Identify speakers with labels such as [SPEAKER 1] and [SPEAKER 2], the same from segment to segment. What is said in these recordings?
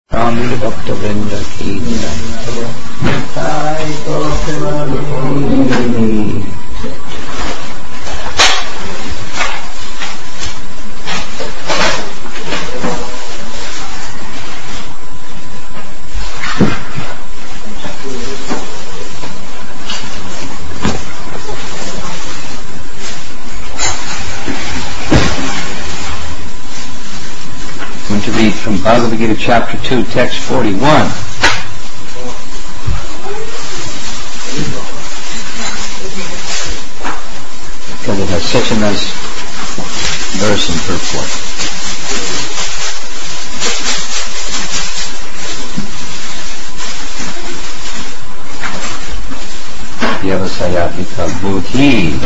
[SPEAKER 1] Ramil Bhakta Vrinda Ki from Bhagavad Gita chapter 2, text 41. Because it has such a nice verse and purport. Vyavasayatika buddhi.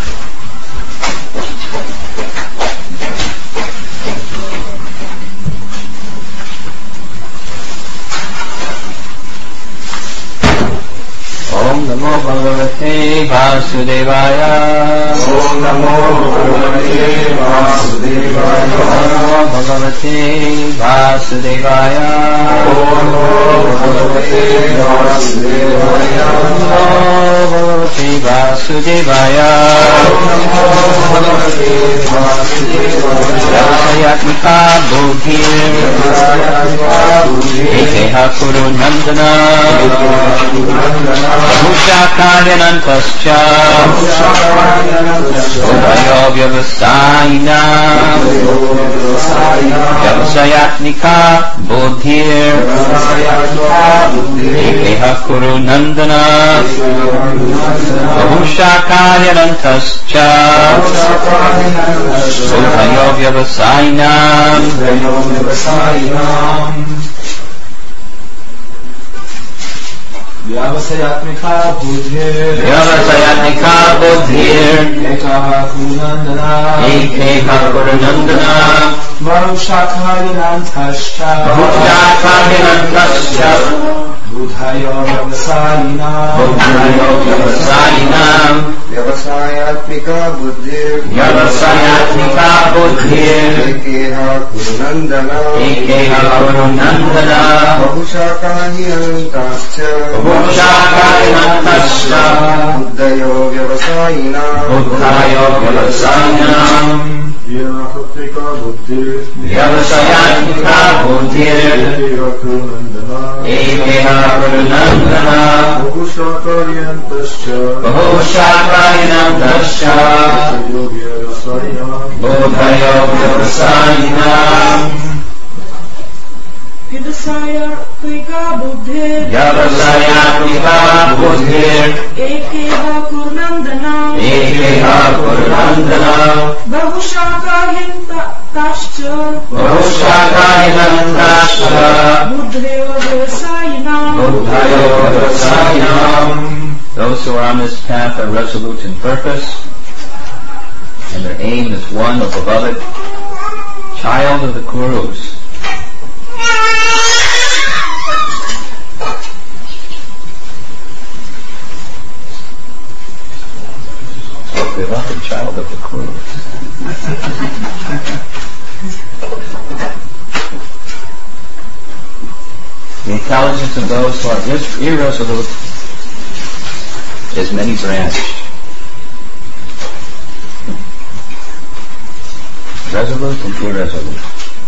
[SPEAKER 1] Namo Bhagavate Vasudevaya.
[SPEAKER 2] Om Namo Bhagavate Vasudevaya.
[SPEAKER 1] Namo Bhagavate Vasudevaya.
[SPEAKER 2] Om Namo Bhagavate Vasudevaya.
[SPEAKER 1] Namo Bhagavate Vasudevaya.
[SPEAKER 2] Om Namo Bhagavate Vasudevaya.
[SPEAKER 1] Vyavasayatmika buddhir. Ekeha kuru nandana. Mushakayanantascha Udhayo vyavasayina Vyavasayatmika buddhir Ekeha kuru nandana Mushakayanantascha Udhayo vyavasayina
[SPEAKER 2] Vyavasayatmika buddhir Ekaha
[SPEAKER 1] Kurunandana
[SPEAKER 2] Marushakayanantascha Buddhayo vyavasayinam
[SPEAKER 3] Vyavasayatmika buddhir
[SPEAKER 1] Ekeha Kurunandana
[SPEAKER 3] Bahushakayanantascha Buddhayo vyavasayinam
[SPEAKER 2] Vyavasayatmika buddhir
[SPEAKER 1] Ekeha Kurunandana
[SPEAKER 2] Bahushakayanantascha
[SPEAKER 1] Buddhayo vyavasayinam
[SPEAKER 4] Vyavasayatmika buddhir Ekeha Kurunandana Bahushakayanantascha Buddhayo vyavasayinam.
[SPEAKER 1] Those who are on this path are resolute in purpose, and their aim is one, the beloved child of the Kurus. Beloved child of the Kurus. The intelligence of those who are irresolute is many-branched. Resolute and irresolute.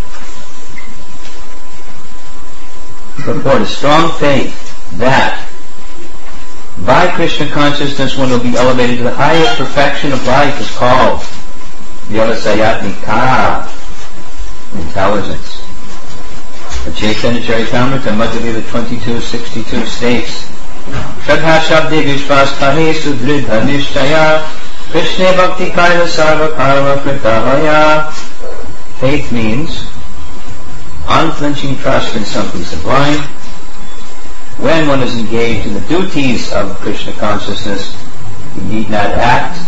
[SPEAKER 1] Purport: a strong faith that by Krishna consciousness one will be elevated to the highest perfection of life is called Vyavasayatmika, intelligence. The Chaitanya Charitamrita, Madhya Lila 22:62 states, Shraddha Shabdi Vishwas Kahe Sudridha Nishchaya Krishna Bhakti Kaila Sarva Karma Kritahaya. Faith means unflinching trust in something sublime. When one is engaged in the duties of Krishna consciousness, he need not act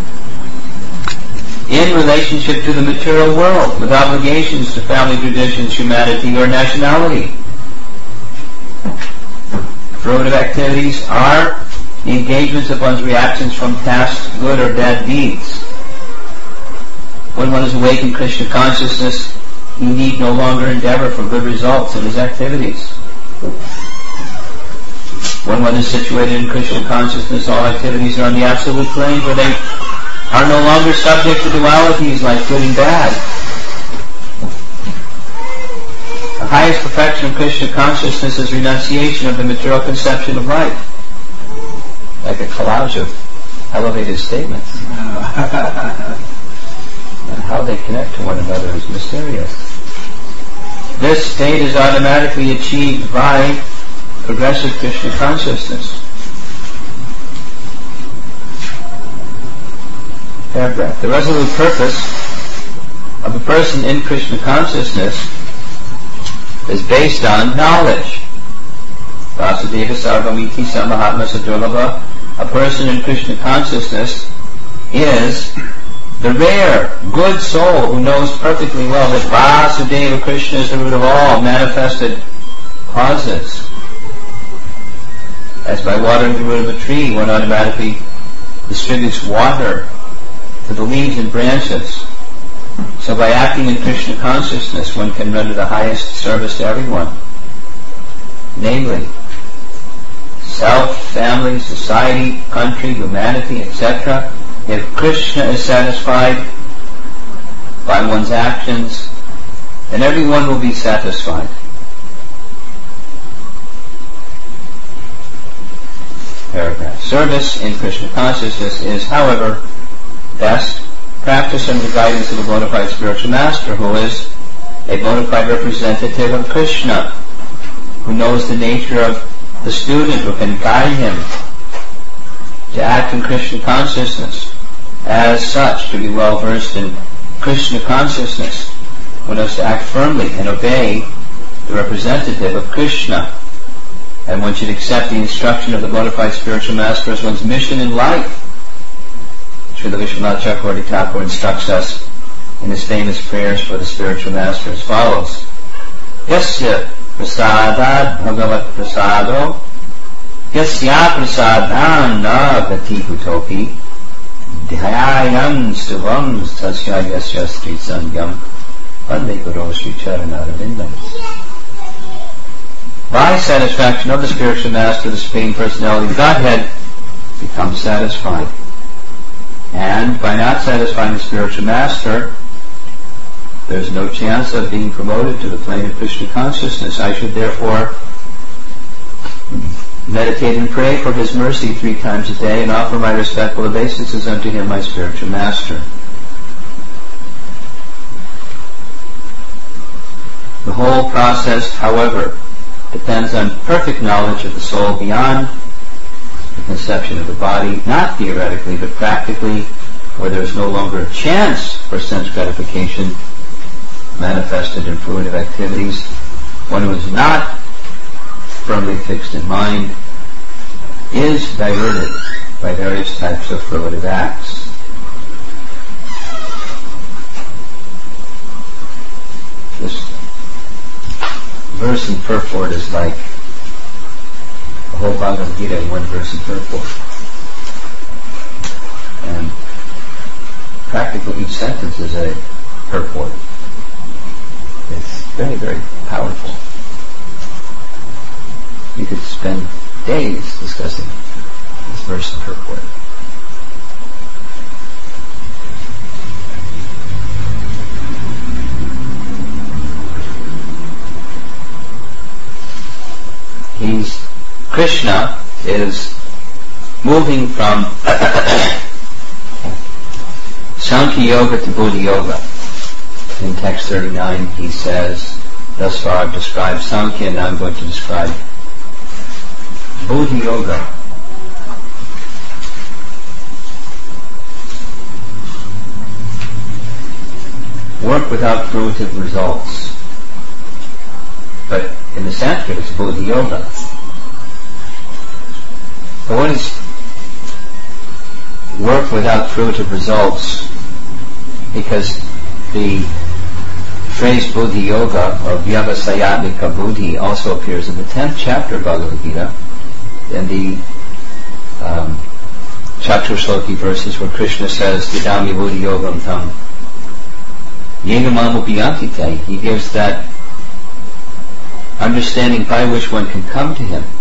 [SPEAKER 1] in relationship to the material world with obligations to family, traditions, humanity, or nationality. Fruitive activities are the engagements of one's reactions from past good or bad deeds. When one is awake in Krishna consciousness, he need no longer endeavor for good results in his activities. When one is situated in Krishna consciousness, all activities are on the absolute plane where they are no longer subject to dualities like good and bad. The highest perfection of Krishna consciousness is renunciation of the material conception of life. Like a collage of elevated statements. And how they connect to one another is mysterious. This state is automatically achieved by progressive Krishna consciousness. Paragraph. The resolute purpose of a person in Krishna consciousness is based on knowledge. Vasudeva Sarvamiti Samahatma Sadurlabha. A person in Krishna consciousness is the rare, good soul who knows perfectly well that Vasudeva Krishna is the root of all manifested causes. As by watering the root of a tree, one automatically distributes water to the leaves and branches. So by acting in Krishna consciousness, one can render the highest service to everyone. Namely, self, family, society, country, humanity, etc. If Krishna is satisfied by one's actions, then everyone will be satisfied. Paragraph. Service in Krishna consciousness is, however, best practiced under the guidance of a bona fide spiritual master who is a bona fide representative of Krishna, who knows the nature of the student, who can guide him to act in Krishna consciousness. As such, to be well versed in Krishna consciousness, one has to act firmly and obey the representative of Krishna, and one should accept the instruction of the bona fide spiritual master as one's mission in life. Srila Vishwanath Chakravarti Thakur instructs us in his famous prayers for the spiritual master as follows: Yasya prasadad bhagavat prasado yasya prasadhan na gati kutopi dhyayan stuvam tasya yasya sri sangyam vande guru sri charanarvindam. By satisfaction of the spiritual master, the Supreme Personality of Godhead becomes satisfied. And by not satisfying the spiritual master, there's no chance of being promoted to the plane of Krishna consciousness. I should therefore meditate and pray for his mercy 3 times a day and offer my respectful obeisances unto him, my spiritual master. The whole process, however, depends on perfect knowledge of the soul beyond the conception of the body, not theoretically but practically, where there is no longer a chance for sense gratification manifested in fruitive activities. One who is not firmly fixed in mind is diverted by various types of fruitive acts. This verse and purport is like the whole Bhagavad Gita in one verse and purport. And practically each sentence is a purport. It's very, very powerful. You could spend days discussing this verse and purport. Krishna is moving from Sankhya Yoga to Buddha Yoga. In text 39 he says, thus far I've described Sankhya and now I'm going to describe Buddha Yoga. Work without fruitive results. But in the Sanskrit it's Buddha Yoga. But what is work without fruitive results? Because the phrase Buddha Yoga or Vyavasayatika Buddhi also appears in the 10th chapter of Bhagavad Gita, in the Chaturshloki verses where Krishna says, Vidami Buddha Yogam Tam Yegamamupiyantite. He gives that understanding by which one can come to him.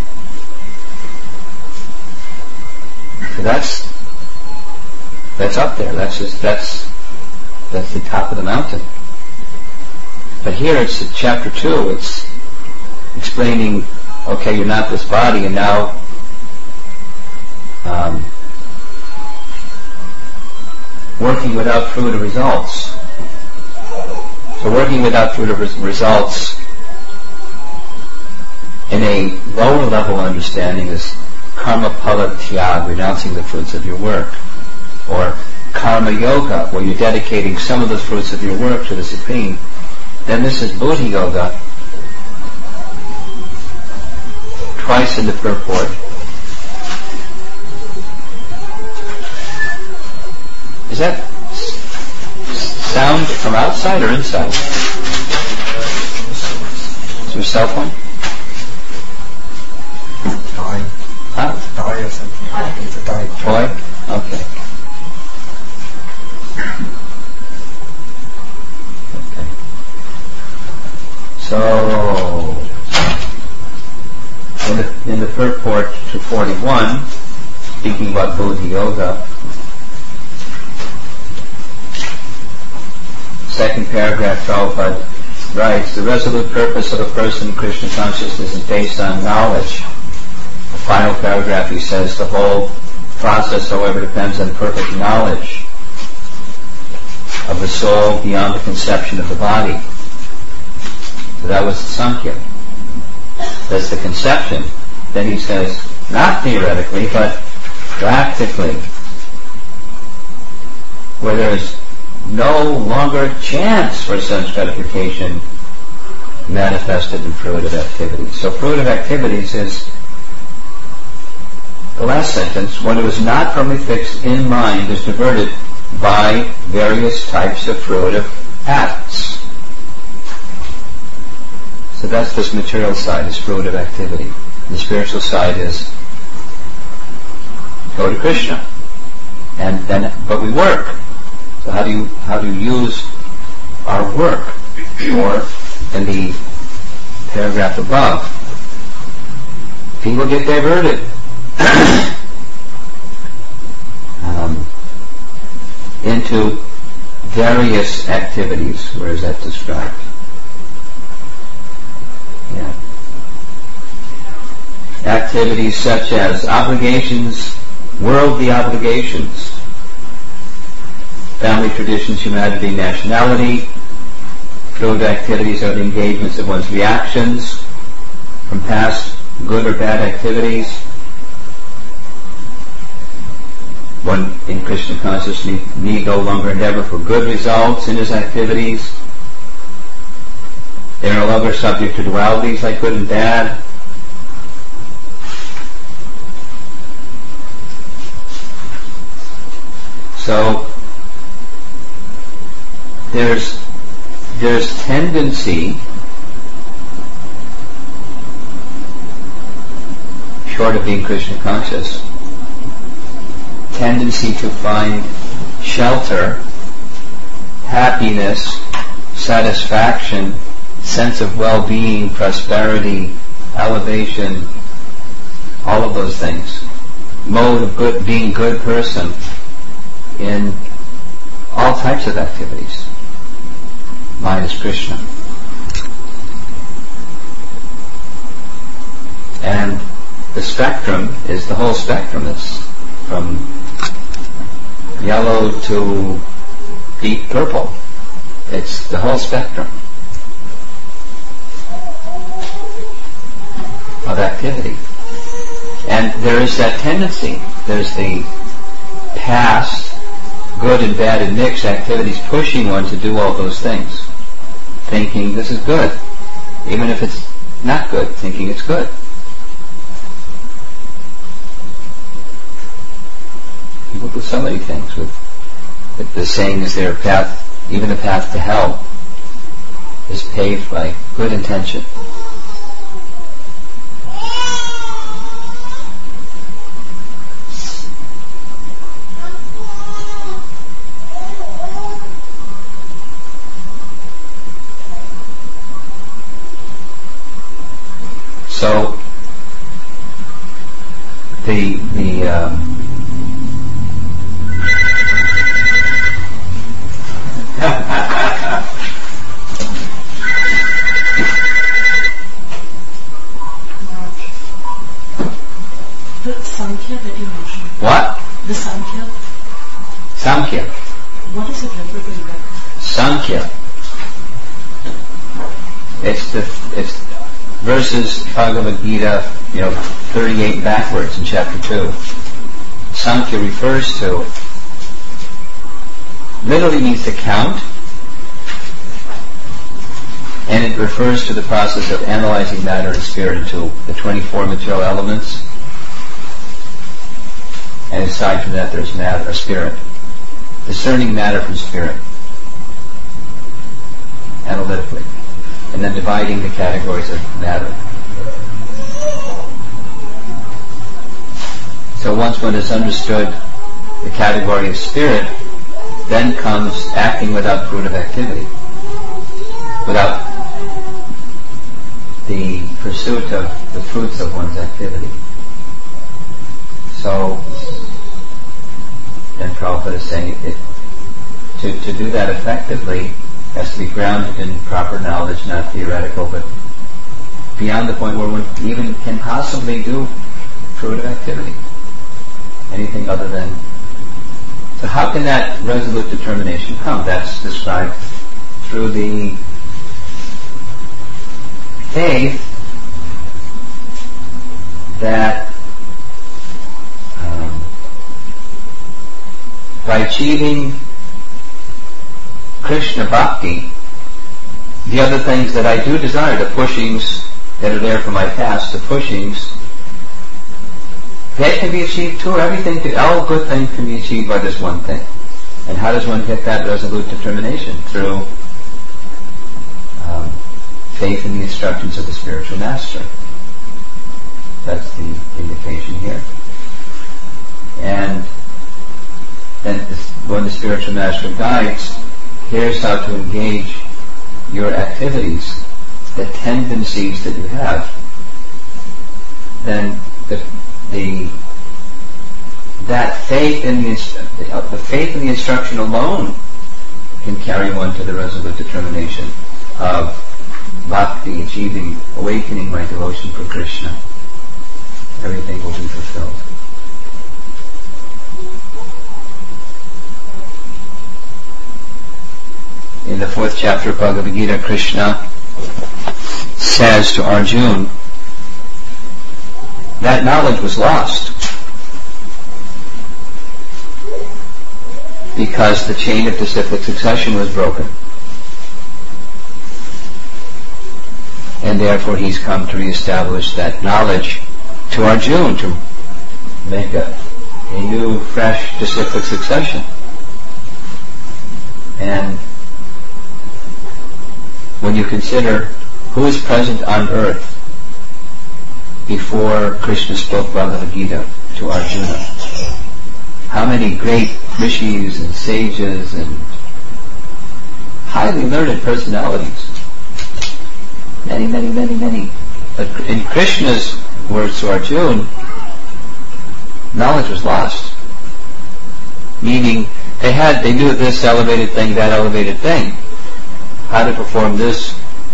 [SPEAKER 1] So that's up there. That's the top of the mountain. But here it's chapter 2. It's explaining, okay, you're not this body, and now working without fruit of results. So working without fruit of results in a lower level understanding is karma phala tyag, renouncing the fruits of your work, or karma yoga, where you're dedicating some of the fruits of your work to the Supreme. Then this is buddhi yoga, twice in the purport. Is that sound from outside or inside? Is your cell phone?
[SPEAKER 3] Toy.
[SPEAKER 1] Huh?
[SPEAKER 3] Toy or something. It's a toy.
[SPEAKER 1] Toy? Okay. So, in the purport to 41, speaking about buddhi yoga, second paragraph, Prabhupada writes, the resolute purpose of a person in Krishna consciousness is based on knowledge. The final paragraph, he says, the whole process, however, depends on perfect knowledge of the soul beyond the conception of the body. So that was the Sankhya. That's the conception. Then he says, not theoretically, but practically, where there is no longer chance for sense gratification manifested in fruitive activities. So fruitive activities is the last sentence. One who is not firmly fixed in mind is diverted by various types of fruitive acts. So that's this material side, is fruitive activity. The spiritual side is go to Krishna, and then but we work. So how do you use our work? Or in the paragraph above, people get diverted into various activities. Where is that described? Yeah. Activities such as obligations, worldly obligations, family traditions, humanity, nationality. Fruitive activities are the engagements of one's reactions from past good or bad activities. One in Krishna consciousness need no longer endeavor for good results in his activities. They are no longer subject to dualities like good and bad. So there's tendency, short of being Krishna conscious, tendency to find shelter, happiness, satisfaction, sense of well-being, prosperity, elevation, all of those things. Mode of good, being good person in all types of activities, minus Krishna. And the spectrum is the whole spectrum. It's from yellow to deep purple. It's the whole spectrum of activity. And there is that tendency. There's the past, good and bad and mixed activities pushing one to do all those things. Thinking this is good. Even if it's not good, thinking it's good. People do so many things with the saying is their path, even the path to hell is paved by good intention. So the
[SPEAKER 4] Sankhya that you mentioned.
[SPEAKER 1] what?
[SPEAKER 4] The Sankhya.
[SPEAKER 1] Samkhya.
[SPEAKER 4] What is it referring to?
[SPEAKER 1] Sankhya. It's verses Bhagavad Gita, 38 backwards in chapter 2. Sankhya refers to, literally means to count, and it refers to the process of analyzing matter and spirit into the 24 material elements. And aside from that, there's matter or spirit. Discerning matter from spirit, analytically. And then dividing the categories of matter. So once one has understood the category of spirit, then comes acting without fruit of activity. Without the pursuit of the fruits of one's activity. So, then Prabhupada is saying to do that effectively has to be grounded in proper knowledge, not theoretical, but beyond the point where one even can possibly do fruit of activity. Anything other than... So how can that resolute determination come? That's described through the faith that by achieving Krishna Bhakti, the other things that I do desire, the pushings that are there for my past, the pushings, that can be achieved too. All good things can be achieved by this one thing. And how does one get that resolute determination? Through faith in the instructions of the spiritual master. That's the indication here. And then when the spiritual master guides, here's how to engage your activities, the tendencies that you have, then that faith in the faith in the instruction alone can carry one to the resolute determination of bhakti, awakening my devotion for Krishna. Everything will be fulfilled. In the 4th chapter of Bhagavad Gita, Krishna says to Arjuna that knowledge was lost because the chain of disciplic succession was broken. And therefore he's come to reestablish that knowledge to Arjuna, to make a new, fresh disciplic succession. And when you consider who is present on earth before Krishna spoke Bhagavad Gita to Arjuna, how many great rishis and sages and highly learned personalities. Many, many, many, many. But in Krishna's words to Arjuna, knowledge was lost. Meaning, they knew this elevated thing, that elevated thing. How to perform this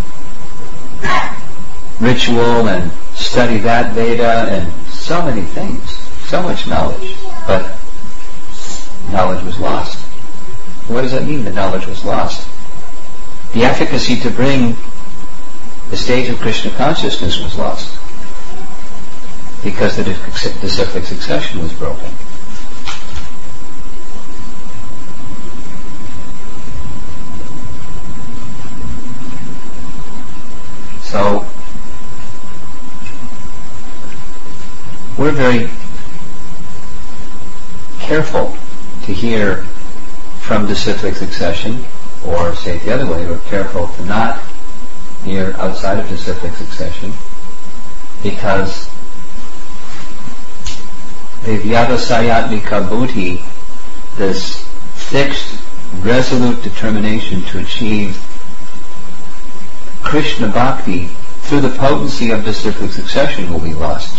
[SPEAKER 1] ritual and study that Veda and so many things. So much knowledge. But knowledge was lost. What does that mean, that knowledge was lost? The efficacy to bring the stage of Krishna consciousness was lost because the disciplic succession was broken. So we're very careful to hear from disciplic succession, or say it the other way, we're careful to not hear outside of disciplic succession, because the vyavasayatmika buddhi, this fixed, resolute determination to achieve Krishna Bhakti through the potency of the cyclic succession will be lost.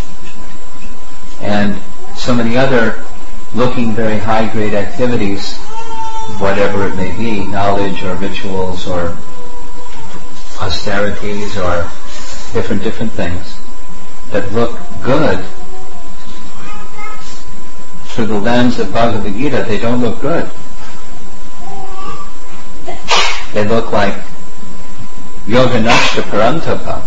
[SPEAKER 1] And so many other looking very high-grade activities, whatever it may be, knowledge or rituals or austerities or different things that look good through the lens of Bhagavad Gita, they don't look good. They look like yoga nashta parantapa.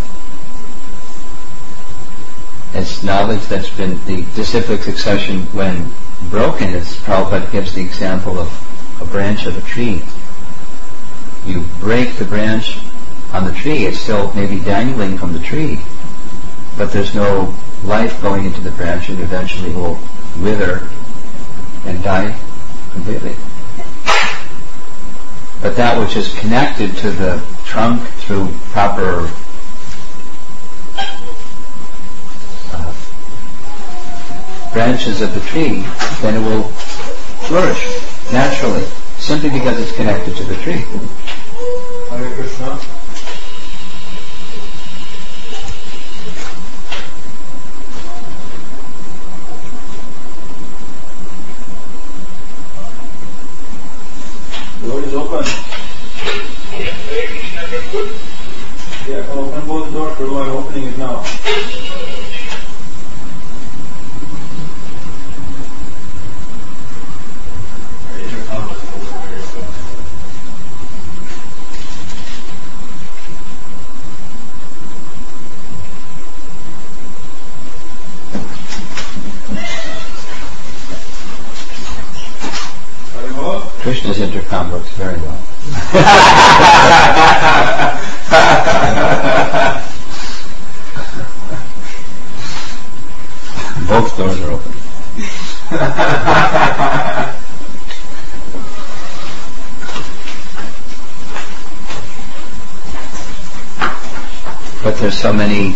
[SPEAKER 1] It's knowledge that's been the cyclic succession when broken, as Prabhupada gives the example of a branch of a tree. You break the branch on the tree, it's still maybe dangling from the tree, but there's no life going into the branch, and eventually will wither and die completely. But that which is connected to the trunk through proper branches of the tree, then it will flourish naturally, simply because it's connected to the tree.
[SPEAKER 2] Hare Krishna. Door is open. Yeah, come open both doors. I'm opening it now.
[SPEAKER 1] Krishna's intercom works very well. Both doors are open. But there's so many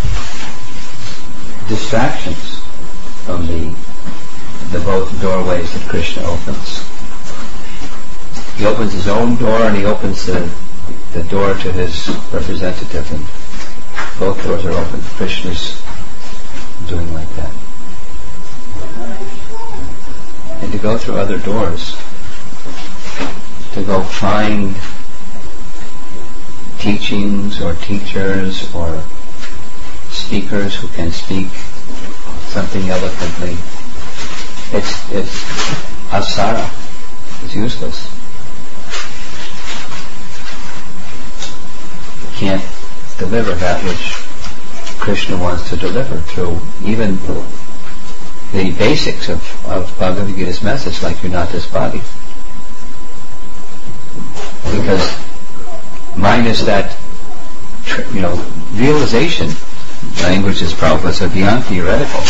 [SPEAKER 1] distractions from the both doorways that Krishna opens. He opens his own door and he opens the door to his representative, and both doors are open. Krishna's doing like that. And to go through other doors, to go find teachings or teachers or speakers who can speak something eloquently, it's asara. It's useless. Can't deliver that which Krishna wants to deliver through even the basics of Bhagavad Gita's message, like you're not this body. Because minus that, realization, languages Prabhupada said beyond theoretical,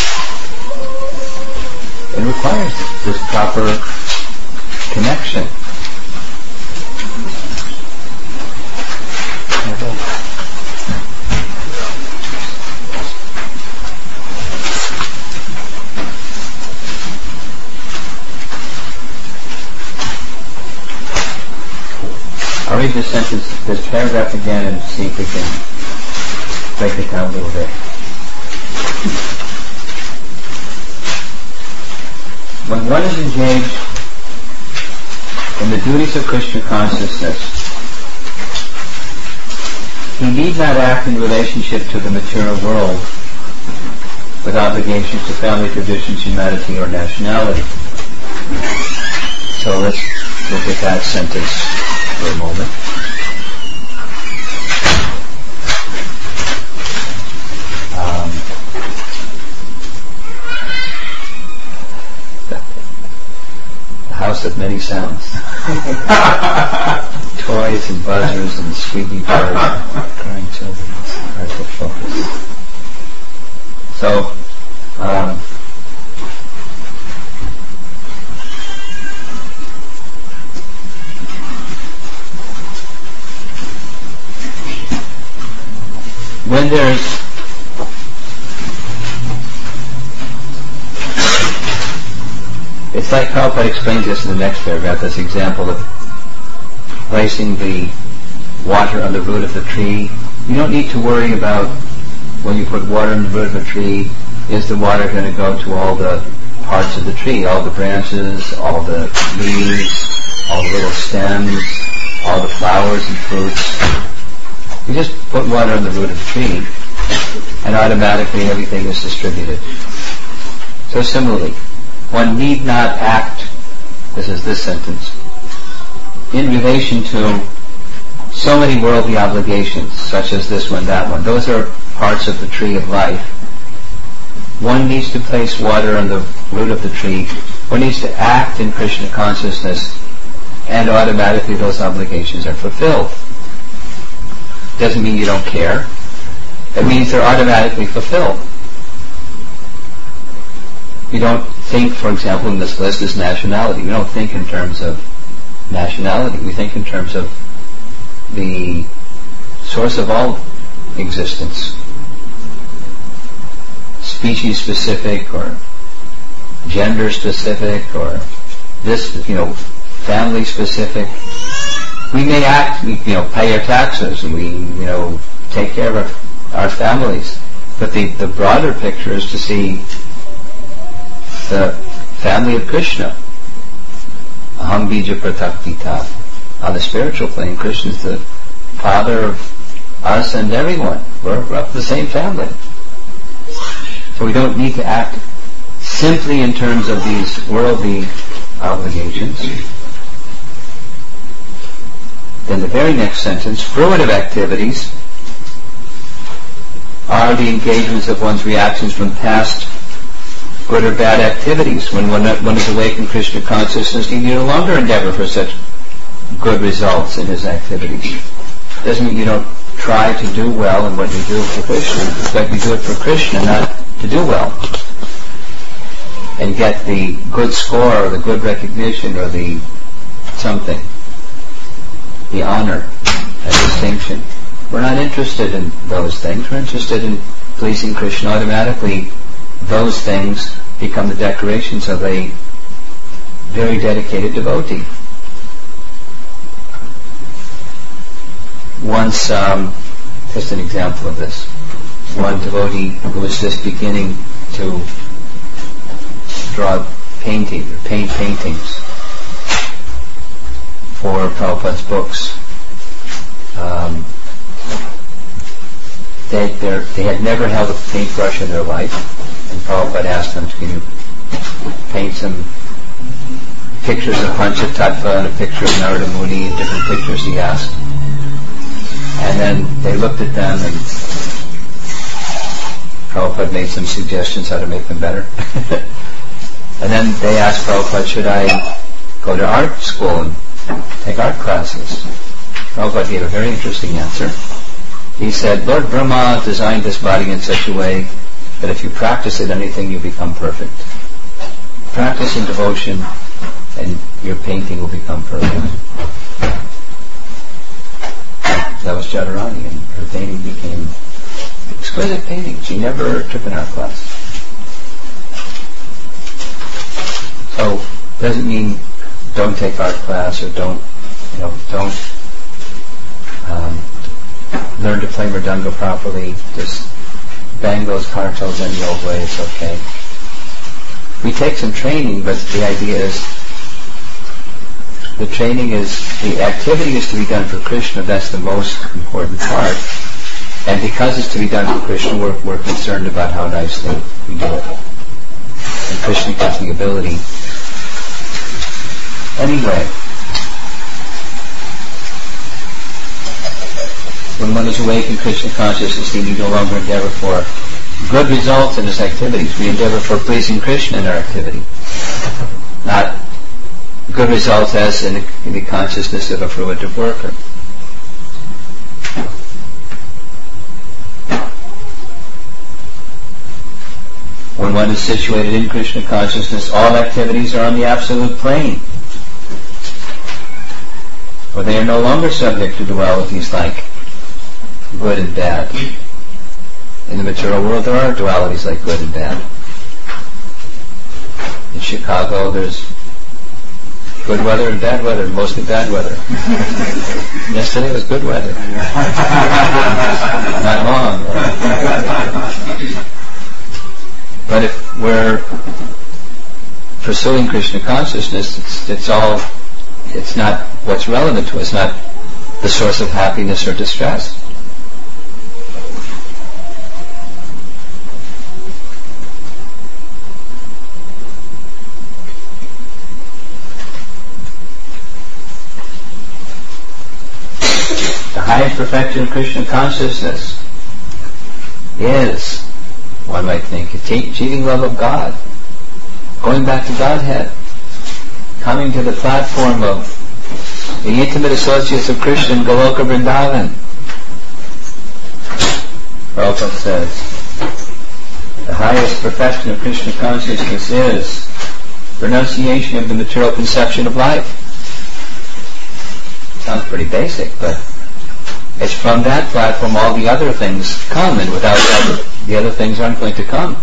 [SPEAKER 1] it requires this proper connection. I'll read this sentence, this paragraph again, and see if we can break it down a little bit. When one is engaged in the duties of Krishna consciousness, he need not act in relationship to the material world with obligations to family, traditions, humanity, or nationality. So let's look at that sentence for a moment. The house of many sounds. Toys and buzzers and squeaky birds and crying children. It's hard to focus. So, when there's it's like Prabhupada explains this in the next paragraph, this example of placing the water on the root of the tree You don't need to worry about when you put water in the root of a tree, is the water going to go to all the parts of the tree, all the branches, all the leaves, all the little stems, all the flowers and fruits. You just put water in the root of the tree, and automatically everything is distributed. So similarly, one need not act, this is this sentence, in relation to so many worldly obligations, such as this one, that one. Those are parts of the tree of life. One needs to place water on the root of the tree. One needs to act in Krishna consciousness, and automatically those obligations are fulfilled. Doesn't mean you don't care. It means they're automatically fulfilled. You don't think, for example, in this list is nationality. We don't think in terms of nationality. We think in terms of the source of all existence. Species specific or gender specific or this, family specific. We may act, pay our taxes and we, take care of our families. But the broader picture is to see the family of Krishna. Aham bija pratakpita. On the spiritual plane, Krishna is the father of us and everyone. We're of the same family. So we don't need to act simply in terms of these worldly obligations. Then the very next sentence, fruitive activities are the engagements of one's reactions from past good or bad activities. When one is awake in Krishna consciousness, he no longer endeavor for such good results in his activities. Doesn't mean you don't try to do well in what you do for Krishna, but you do it for Krishna, not to do well and get the good score or the good recognition or the something, the honor, a distinction. We're not interested in those things. We're interested in pleasing Krishna. Automatically those things become the decorations of a very dedicated devotee. Once, just an example of this, one devotee who was just beginning to draw paint paintings for Prabhupada's books. They had never held a paintbrush in their life, and Prabhupada asked them, can you paint some pictures of Panchatattva and a picture of Narada Muni, and different pictures he asked. And then they looked at them, and Prabhupada made some suggestions how to make them better. And then they asked Prabhupada, should I go to art school and take art classes? Prabhupada gave a very interesting answer. He said, Lord Brahma designed this body in such a way that if you practice at anything, you become perfect. Practice in devotion, and your painting will become perfect. That was Jadharani, and her painting became exquisite painting. She never took an art class. So, doesn't mean don't take art class or don't learn to play mridanga properly. Just bang those kartals any old way. It's okay. We take some training, but the idea is the activity is to be done for Krishna. That's the most important part. And because it's to be done for Krishna, we're concerned about how nicely we do it. And Krishna gives the ability. Anyway, when one is awake in Krishna consciousness, we no longer endeavor for good results in his activities. We endeavor for pleasing Krishna in our activity. Not good results as in the consciousness of a fruitive worker. When one is situated in Krishna consciousness, all activities are on the absolute plane, where they are no longer subject to dualities like good and bad. In the material world, there are dualities like good and bad. In Chicago, there's Good weather and bad weather, mostly bad weather. Yesterday was good weather. Not long. But if we're pursuing Krishna consciousness, it's not what's relevant to us, not the source of happiness or distress. The highest perfection of Krishna consciousness is, one might think, achieving love of God, going back to Godhead, coming to the platform of the intimate associates of Krishna in Goloka Vrindavan. Prabhupada says, the highest perfection of Krishna consciousness is renunciation of the material conception of life. Sounds pretty basic, but it's from that platform all the other things come, and without that, the other things aren't going to come.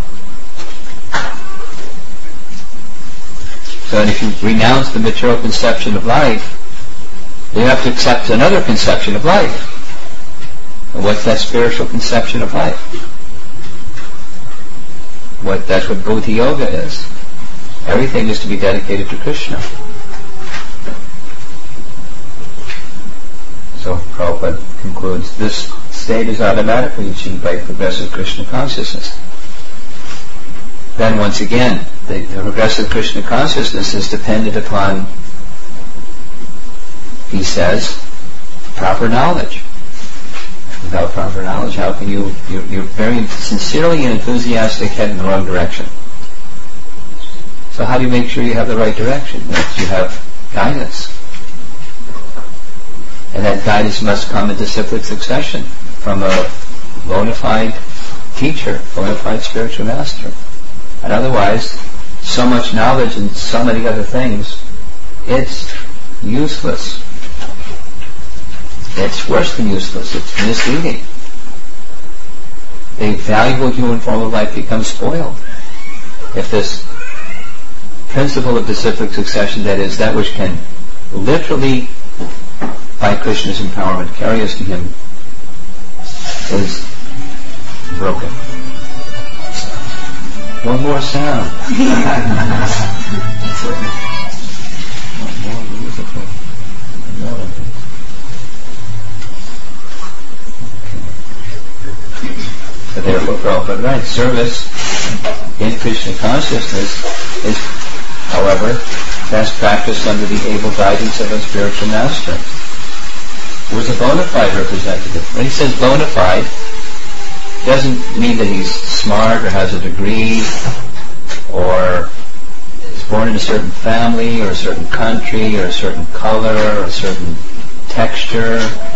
[SPEAKER 1] So if you renounce the material conception of life, you have to accept another conception of life. And what's that spiritual conception of life? That's what Bhuti Yoga is. Everything is to be dedicated to Krishna. So Prabhupada concludes, this state is automatically achieved by progressive Krishna consciousness. Then once again, the progressive Krishna consciousness is dependent upon, he says, proper knowledge. Without proper knowledge, how can you're very sincerely and enthusiastic head in the wrong direction. So how do you make sure you have the right direction? That you have guidance. And that guidance must come in disciplic succession from a bona fide teacher, bona fide spiritual master. And otherwise, so much knowledge and so many other things, it's useless. It's worse than useless. It's misleading. The valuable human form of life becomes spoiled if this principle of disciplic succession, that is, that which can literally, by Krishna's empowerment, carry us to Him, is broken. One more sound. More beautiful. So therefore, Prabhupada writes, service in Krishna consciousness is, however, best practiced under the able guidance of a spiritual master, who is a bona fide representative. When he says bona fide, it doesn't mean that he's smart or has a degree or is born in a certain family or a certain country or a certain color or a certain texture.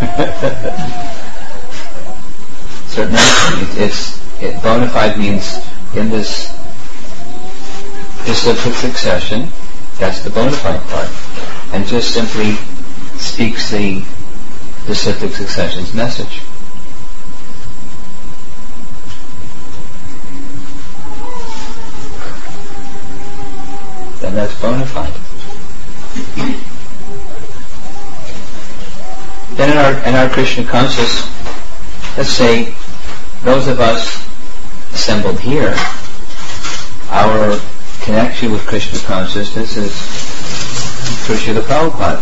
[SPEAKER 1] Certain anything. Bona fide means in this disciplic succession, that's the bona fide part, and just simply speaks the disciplic succession's message. Then that's bona fide. Then in our Krishna conscious, let's say those of us assembled here, our connection with Krishna consciousness is through Srila Prabhupada.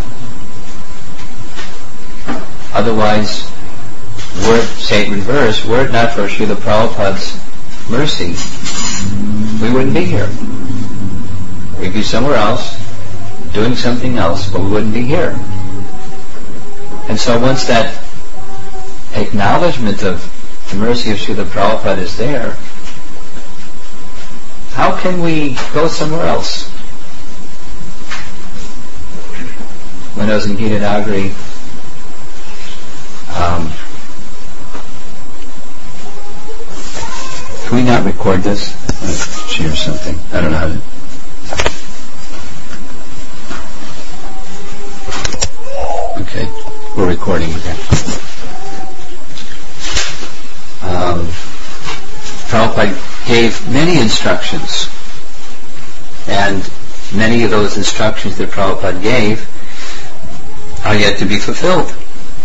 [SPEAKER 1] Otherwise, were it, say it reverse, were it not for Srila Prabhupada's mercy, we wouldn't be here. We'd be somewhere else, doing something else, but we wouldn't be here. And so once that acknowledgement of the mercy of Srila Prabhupada is there, how can we go somewhere else? When I was in Gita Nagari, can we not record this? I'm going to share something. I don't know how to. Okay, we're recording again. Prabhupada gave many instructions, and many of those instructions that Prabhupada gave are yet to be fulfilled.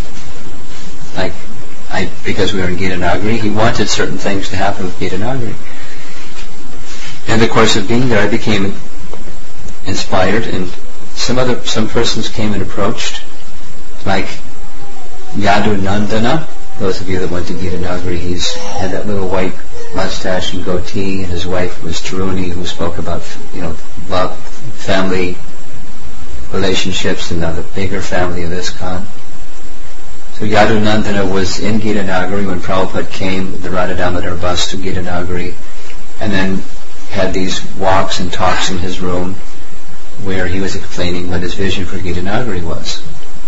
[SPEAKER 1] Because we were in Gita Nagari, he wanted certain things to happen with Gita Nagari. In the course of being there, I became inspired, and some persons came and approached, like Yadu Nandana. Those of you that went to Gita Nagari, he's had that little white mustache and goatee, and his wife was Taruni, who spoke about love, family relationships, and now the bigger family of ISKCON. So Yadu Nandana was in Gita Nagari when Prabhupada came, the Radha Damodar bus to Gita Nagari, and then had these walks and talks in his room where he was explaining what his vision for Gita Nagari was.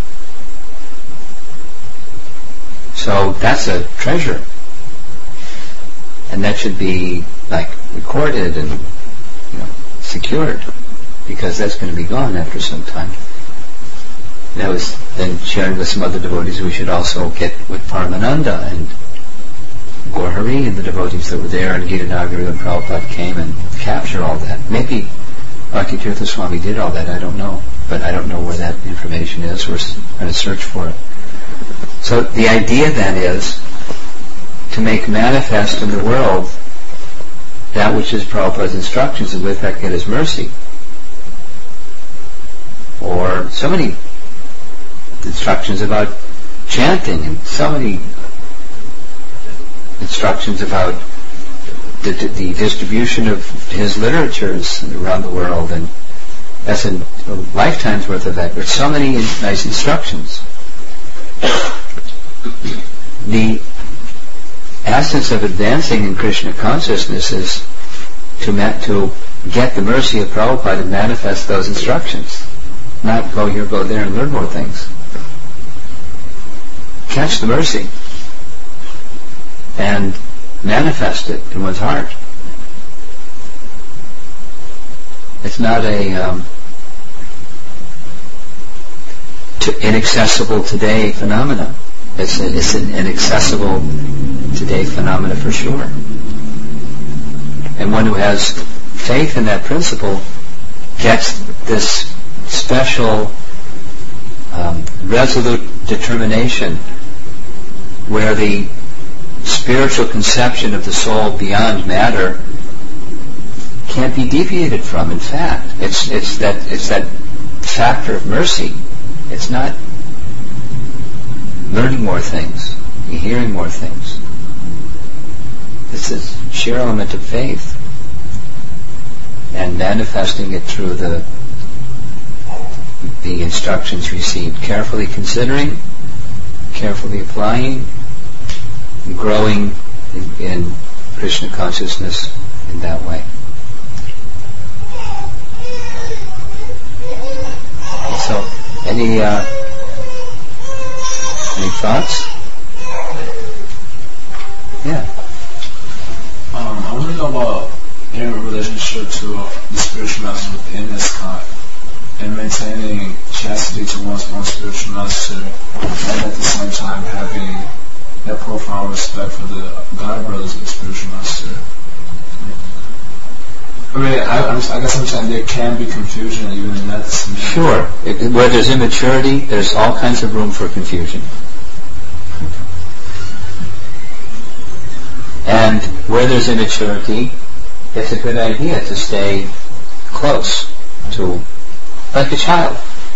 [SPEAKER 1] So that's a treasure. And that should be recorded and secured, because that's going to be gone after some time. And I was then sharing with some other devotees we should also get with Paramananda and Gaurhari and the devotees that were there in Gita Nagari when Prabhupada came, and capture all that. Maybe Bhakti Tirtha Swami did all that, I don't know. But I don't know where that information is. We're going to search for it. So the idea then is to make manifest in the world that which is Prabhupada's instructions, and with that get his mercy. Or so many instructions about chanting, and so many instructions about the distribution of his literatures around the world, and that's a lifetime's worth of that. There's so many nice instructions. The essence of advancing in Krishna consciousness is to get the mercy of Prabhupada and manifest those instructions. Not go here, go there, and learn more things. Catch the mercy and manifest it in one's heart. It's not a inaccessible today phenomena. It's an inaccessible today phenomena for sure. And one who has faith in that principle gets this special resolute determination where the spiritual conception of the soul beyond matter can't be deviated from. In fact, it's that factor of mercy. It's not learning more things, hearing more things. This is sheer element of faith, and manifesting it through the instructions received, carefully considering, carefully applying, and growing in Krishna consciousness in that way. So, any thoughts? Yeah.
[SPEAKER 5] I want to know about your relationship to the spiritual master within ISKCON, and maintaining chastity towards one spiritual master, and at the same time having that profound respect for the God brothers of the spiritual master. I mean, I guess I'm saying there can be confusion even in that.
[SPEAKER 1] Sure. Where there's immaturity, there's all kinds of room for confusion. And where there's immaturity, it's a good idea to stay close to, like a child.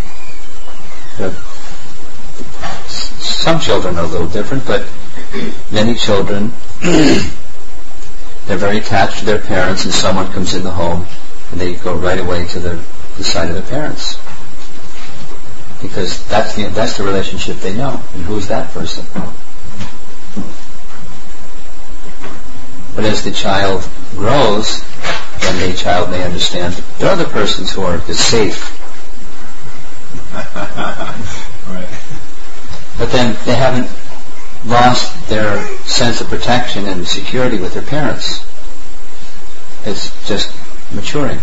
[SPEAKER 1] Some children are a little different, but many children, they're very attached to their parents, and someone comes in the home and they go right away to the side of their parents, because that's the relationship they know. And who's that person? But as the child grows, then the child may understand that there are other persons who are safe.
[SPEAKER 5] Right.
[SPEAKER 1] But then they haven't lost their sense of protection and security with their parents. It's just maturing.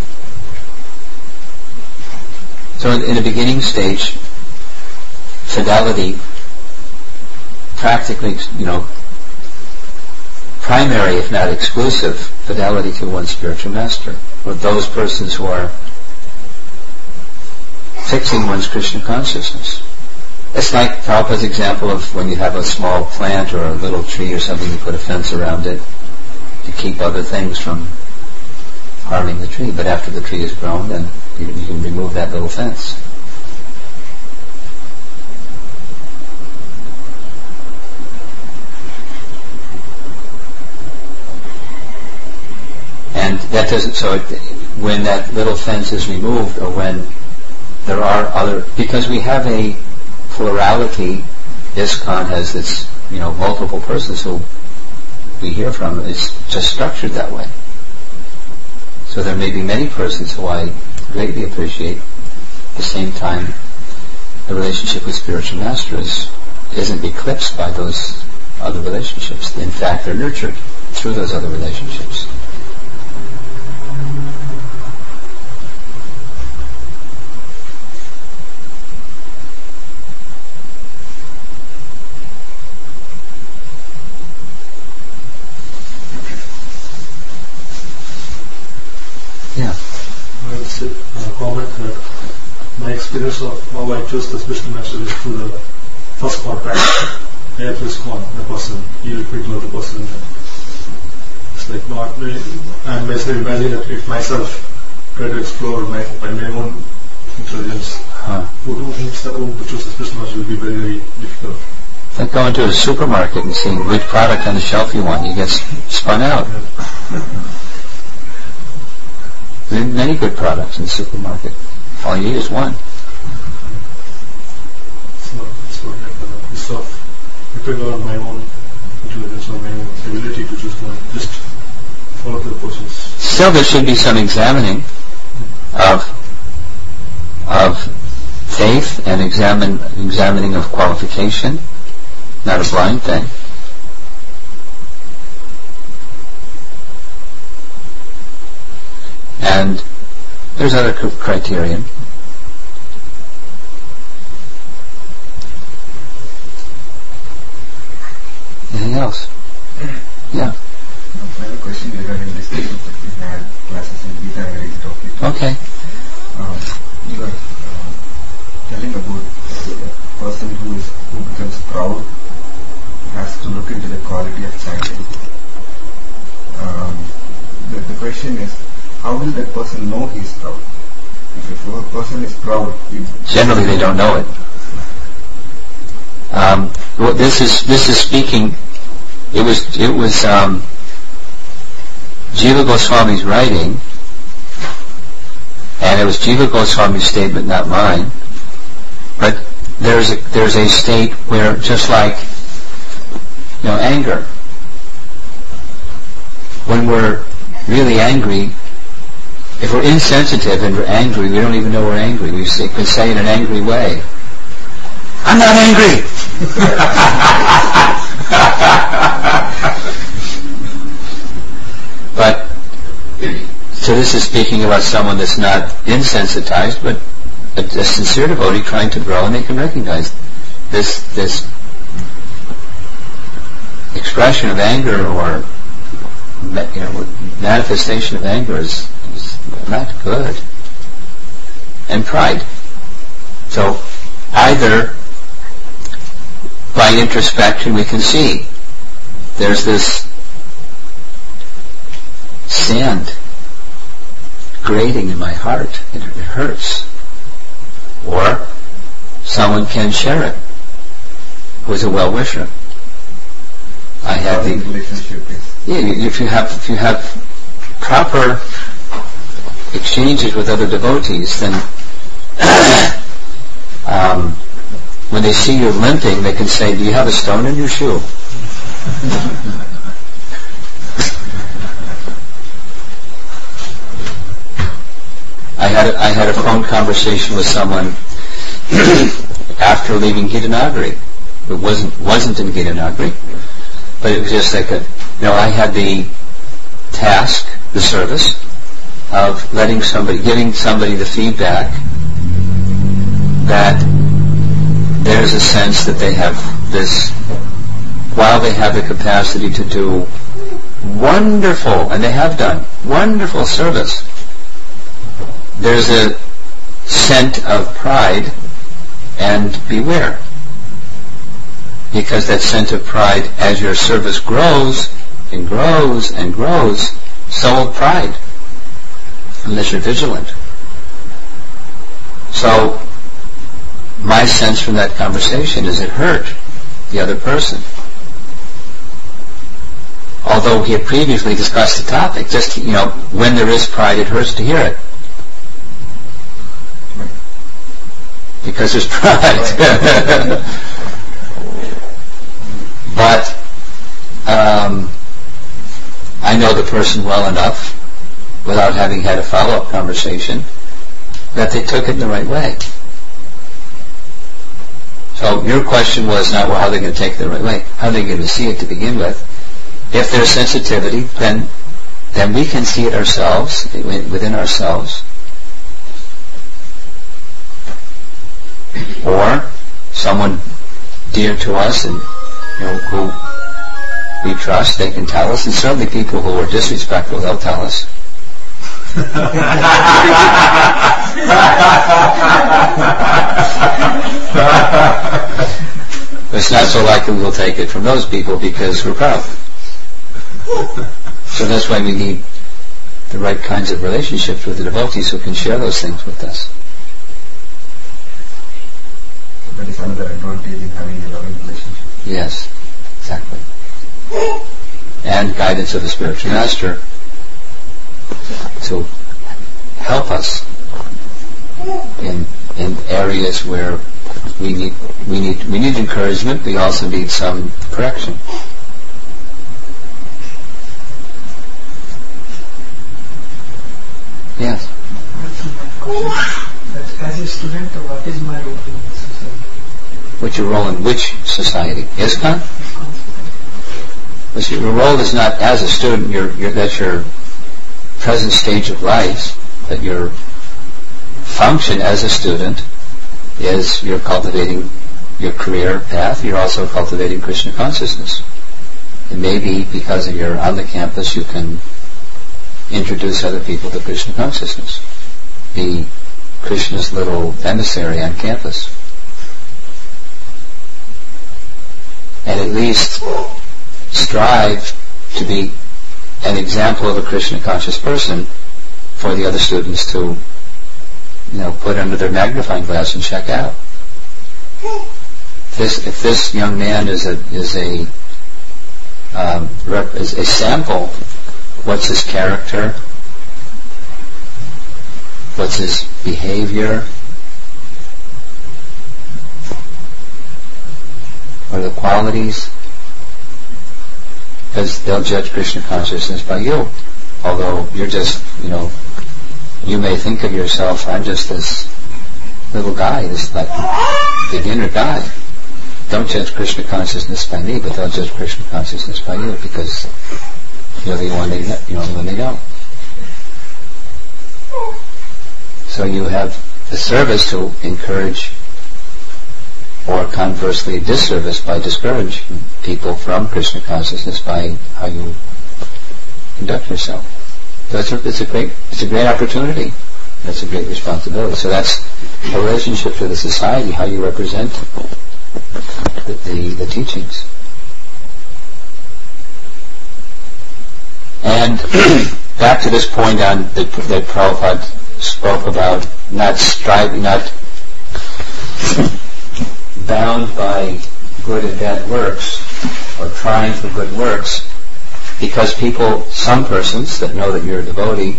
[SPEAKER 1] So in the beginning stage, fidelity, practically, primary, if not exclusive, fidelity to one's spiritual master, or those persons who are fixing one's Krishna consciousness. It's like Prabhupada's example of when you have a small plant or a little tree or something, you put a fence around it to keep other things from harming the tree. But after the tree is grown, then you can remove that little fence. And that doesn't, when that little fence is removed, or when there are other, because we have a plurality, ISKCON has its, multiple persons who we hear from. It's just structured that way. So there may be many persons who I greatly appreciate. At the same time, the relationship with spiritual master isn't eclipsed by those other relationships. In fact, they're nurtured through those other relationships.
[SPEAKER 2] Comment that my experience of how I chose the spiritual master is through the first contact. I have just gone the person, you quickly know the person. It's like not really, I'm basically imagining that if myself try to explore my own intelligence, who do things that to choose the spiritual master will be very, very difficult.
[SPEAKER 1] It's like going to a supermarket and seeing which product on the shelf you want. You get spun out. There are many good products in the supermarket. All you need is one.
[SPEAKER 2] So depending on my own intelligence or my own ability to just follow the process.
[SPEAKER 1] Still, there should be some examining of faith and examining of qualification, not a blind thing. And there's other criterion. Anything else? Yeah.
[SPEAKER 3] I have a question regarding this that we had classes in Gita Aristotle.
[SPEAKER 1] Okay.
[SPEAKER 3] You were telling about a person who becomes proud has to look into the quality of chanting. The question is, how will that person know he is proud? If a person is proud,
[SPEAKER 1] generally they don't know it. This is speaking. It was Jiva Goswami's writing, and it was Jiva Goswami's statement, not mine. But there's a state where, just like anger, when we're really angry. If we're insensitive and we're angry, we don't even know we're angry. We can say in an angry way, "I'm not angry." But so this is speaking about someone that's not insensitized, but a sincere devotee trying to grow, and they can recognize this expression of anger or manifestation of anger is not good. And pride. So either by introspection we can see there's this sand grating in my heart, it hurts. Or someone can share it who's a well-wisher. I have the
[SPEAKER 3] relationship is.
[SPEAKER 1] Yeah, if you have proper exchanges with other devotees, then when they see you limping, they can say, "Do you have a stone in your shoe?" I had a phone conversation with someone after leaving Gitanagari. It wasn't in Gitanagari, but it was just like I had the task, the service of giving somebody the feedback that there's a sense that they have this, while they have the capacity to do wonderful, and they have done wonderful service, there's a scent of pride and beware. Because that scent of pride, as your service grows and grows and grows, so will pride, unless you're vigilant. So, my sense from that conversation is it hurt the other person. Although he had previously discussed the topic, just, when there is pride, it hurts to hear it. Because there's pride. But I know the person well enough, without having had a follow-up conversation, that they took it the right way. So your question was not, well, how are they going to take it the right way? How are they going to see it to begin with? If there's sensitivity, then we can see it ourselves, within ourselves. Or someone dear to us and who we trust, they can tell us. And certainly people who are disrespectful, they'll tell us. It's not so likely we'll take it from those people because we're proud. So that's why we need the right kinds of relationships with the devotees who can share those things with us.
[SPEAKER 3] That is another advantage in having a loving relationship.
[SPEAKER 1] Yes, exactly. And guidance of a spiritual master to help us in areas where we need encouragement. We also need some correction. Yes.
[SPEAKER 6] As a student, what is my role in the society?
[SPEAKER 1] What's your role in which society? ISKCON? Well, your role is not as a student. That's your present stage of life. But your function as a student is you're cultivating your career path. You're also cultivating Krishna consciousness. And maybe because you're on the campus, you can introduce other people to Krishna consciousness. Be Krishna's little emissary on campus. And at least strive to be an example of a Krishna conscious person for the other students to, put under their magnifying glass and check out. If this young man is a sample, what's his character? What's his behavior? What are the qualities? Because they'll judge Krishna consciousness by you. Although you're just, you may think of yourself, I'm just this little guy, this like beginner guy. Don't judge Krishna consciousness by me, but they'll judge Krishna consciousness by you because you're the one they know. So you have a service to encourage, or conversely a disservice by discouraging people from Krishna consciousness by how you conduct yourself. So it's a great opportunity. That's a great responsibility. So that's a relationship to the society, how you represent the teachings. And back to this point on that Prabhupada spoke about not bound by good and bad works, or trying for good works, because some persons that know that you're a devotee,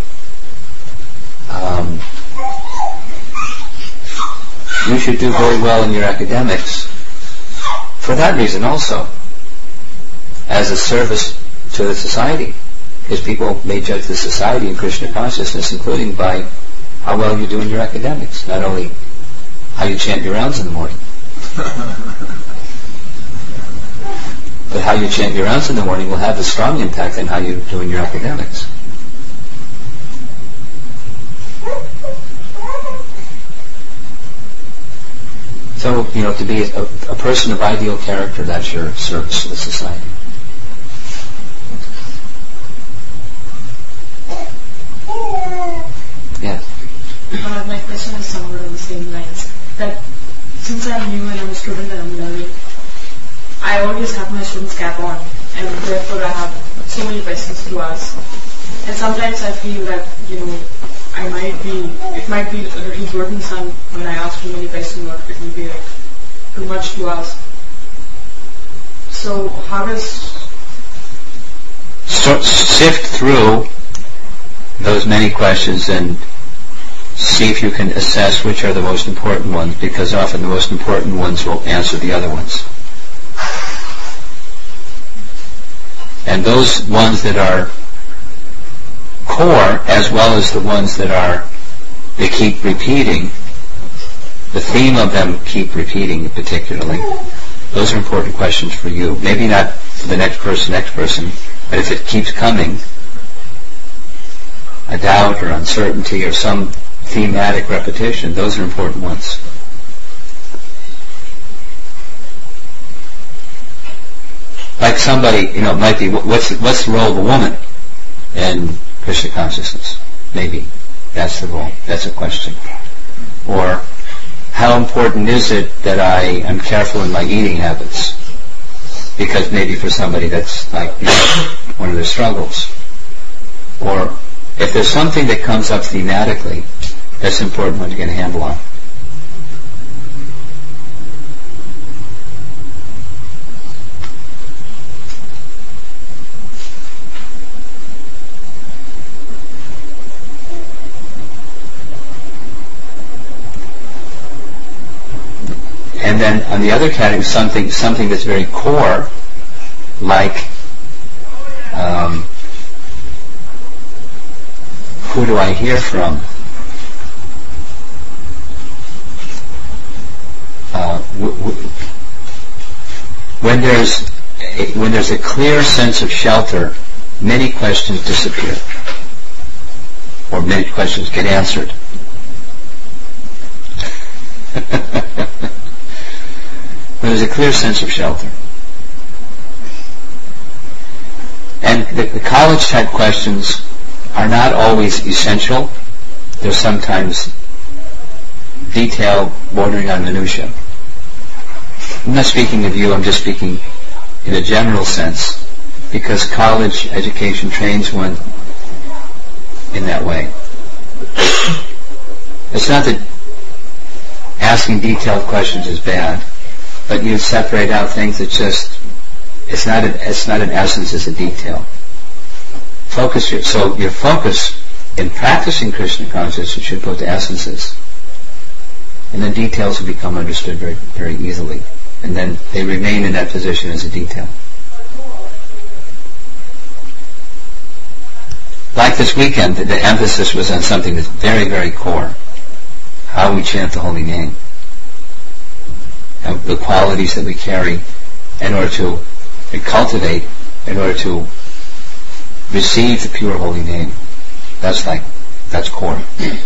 [SPEAKER 1] you should do very well in your academics for that reason also, as a service to the society. Because people may judge the society in Krishna consciousness, including by how well you do in your academics, not only how you chant your rounds in the morning. But how you chant your rounds in the morning will have a strong impact on how you do in your academics. So, to be a person of ideal character, that's your service to the society.
[SPEAKER 4] But but my question is somewhat on the same lines. That since I'm new and I'm a student and I'm learning, I always have my student's cap on, and therefore I have so many questions to ask. And sometimes I feel that, it might be a little burdensome when I ask too many questions, or it will be like too much to ask. So how does...
[SPEAKER 1] sift through those many questions and see if you can assess which are the most important ones, because often the most important ones will answer the other ones. And those ones that are core, as well as the ones that keep repeating, the theme of them keep repeating particularly, those are important questions for you. Maybe not for the next person, but if it keeps coming, a doubt or uncertainty or some thematic repetition, those are important ones. Like somebody, it might be, what's the role of a woman in Krishna consciousness? Maybe that's the role. That's a question. Or how important is it that I am careful in my eating habits? Because maybe for somebody that's like one of their struggles. Or if there's something that comes up thematically, that's an important one to get a handle on. And then on the other category, something that's very core, like who do I hear from? When there's a clear sense of shelter, many questions disappear, or many questions get answered. When there's a clear sense of shelter. And the college type questions are not always essential. They're sometimes detail bordering on minutia. I'm not speaking of you, I'm just speaking in a general sense, because college education trains one in that way. It's not that asking detailed questions is bad, but you separate out things that it's not an essence, it's a detail. So your focus in practicing Krishna consciousness should go to essences. And then details will become understood very, very easily. And then they remain in that position as a detail. Like this weekend, the emphasis was on something that's very, very core. How we chant the holy name. The qualities that we carry in order to cultivate, in order to receive the pure holy name. That's core.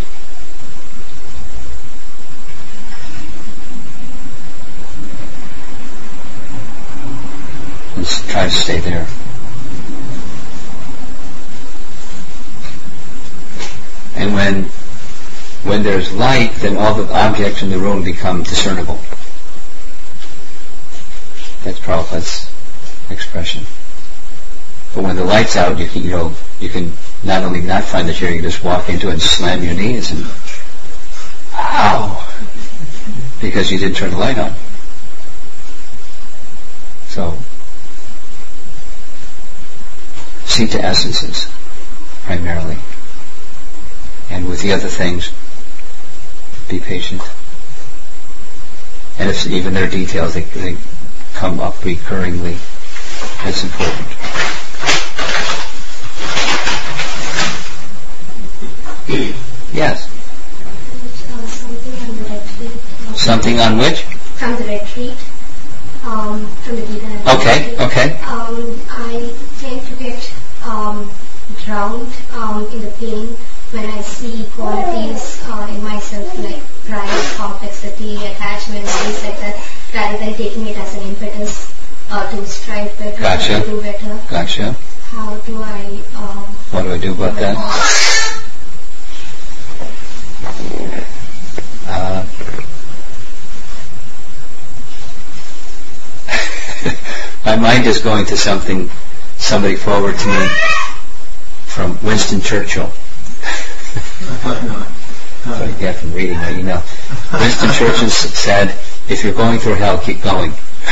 [SPEAKER 1] Let's try to stay there. And when there's light, then all the objects in the room become discernible. That's Prabhupada's expression. But when the light's out, you can not only not find the chair, you can just walk into it and slam your knees and ow, because you didn't turn the light on. So see to essences primarily, and with the other things, be patient. And if even their details, they come up recurringly. That's important. Yes. Something on which?
[SPEAKER 7] From the retreat. From the Gita.
[SPEAKER 1] Okay.
[SPEAKER 7] I tend to get drowned in the pain when I see qualities in myself, like pride, complexity, attachment, things like that, rather than taking it as an impetus to strive better, to do better.
[SPEAKER 1] Gotcha.
[SPEAKER 7] How do I...
[SPEAKER 1] what do I do about that? mind is going to somebody forward to me from Winston Churchill. That's what I get from reading my email. Winston Churchill said, if you're going through hell, keep going.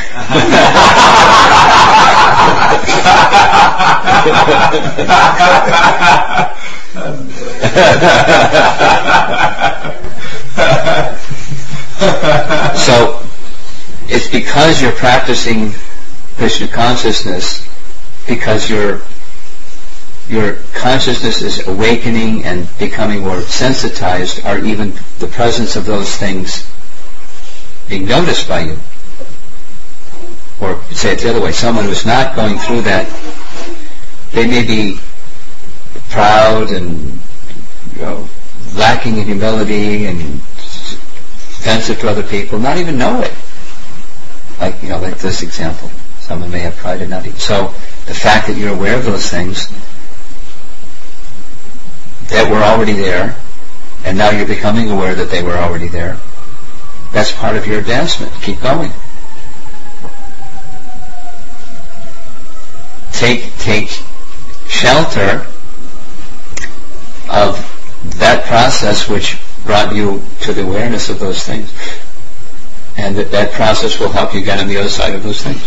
[SPEAKER 1] So, it's because you're practicing Krishna consciousness, because your consciousness is awakening and becoming more sensitized, or even the presence of those things being noticed by you. Or say it the other way, someone who's not going through that, they may be proud and lacking in humility and offensive to other people, not even know it. Like this example. Someone may have pride and not even. So the fact that you're aware of those things that were already there, and now you're becoming aware that they were already there, that's part of your advancement. Keep going. Take shelter of that process which brought you to the awareness of those things, and that process will help you get on the other side of those things.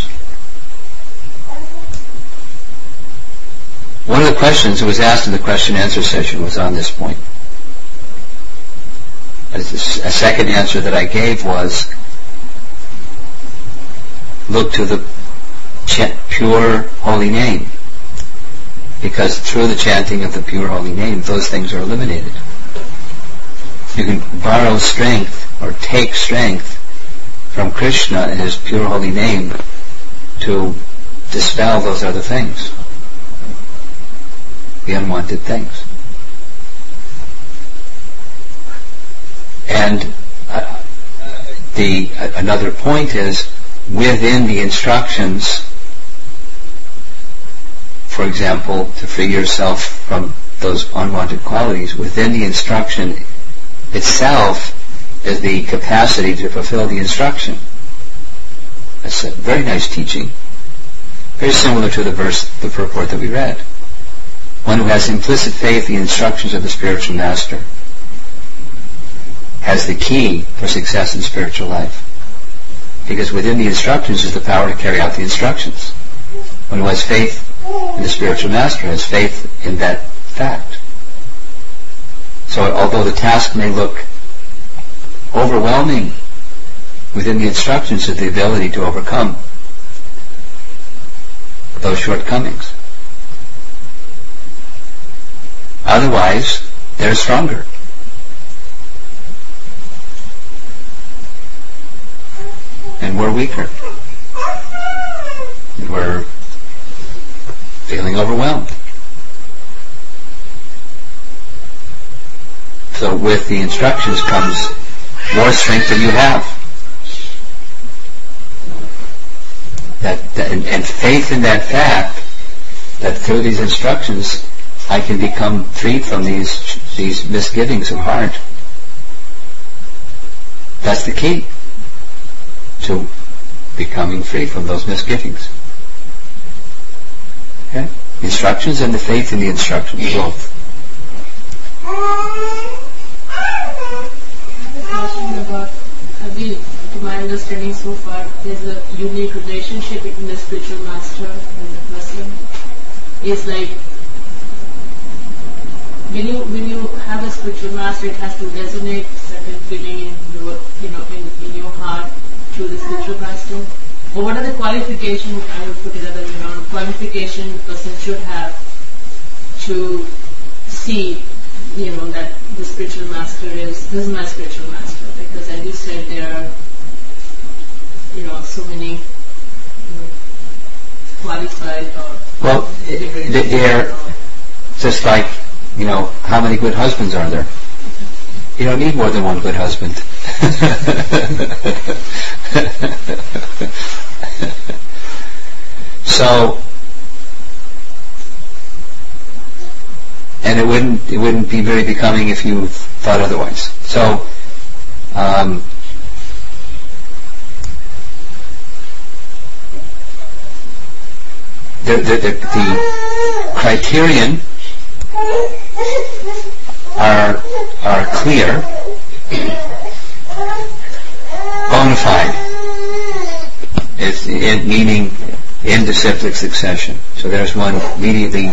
[SPEAKER 1] One of the questions that was asked in the question and answer session was on this point. A second answer that I gave was, look to the pure holy name, because through the chanting of the pure holy name, those things are eliminated. You can borrow strength or take strength from Krishna and his pure holy name to dispel those other things, the unwanted things. And another point is, within the instructions, for example, to free yourself from those unwanted qualities, within the instruction itself is the capacity to fulfill the instruction. That's a very nice teaching. Very similar to the purport that we read. One who has implicit faith in the instructions of the spiritual master has the key for success in spiritual life. Because within the instructions is the power to carry out the instructions. One who has faith in the spiritual master has faith in that fact. So although the task may look overwhelming, within the instructions is the ability to overcome those shortcomings. Otherwise, they're stronger. And we're weaker. And we're feeling overwhelmed. So with the instructions comes more strength than you have. And faith in that fact, that through these instructions I can become freed from these misgivings of heart. That's the key to becoming free from those misgivings. Okay? Instructions and the faith in the instructions, both.
[SPEAKER 4] To my understanding so far, there's a unique relationship between the spiritual master and the person. It's like when you have a spiritual master, it has to resonate certain feeling in your heart through the spiritual master. Or what are the qualifications? I will put it other qualification a person should have to see that the spiritual master this is my spiritual master, because as you said, there are so many qualified or
[SPEAKER 1] they're just like how many good husbands are there? You don't need more than one good husband. So, and it wouldn't be very becoming if you thought otherwise. So, the criterion are clear, bona fide. It's meaning in disciplic succession. So there's one immediately,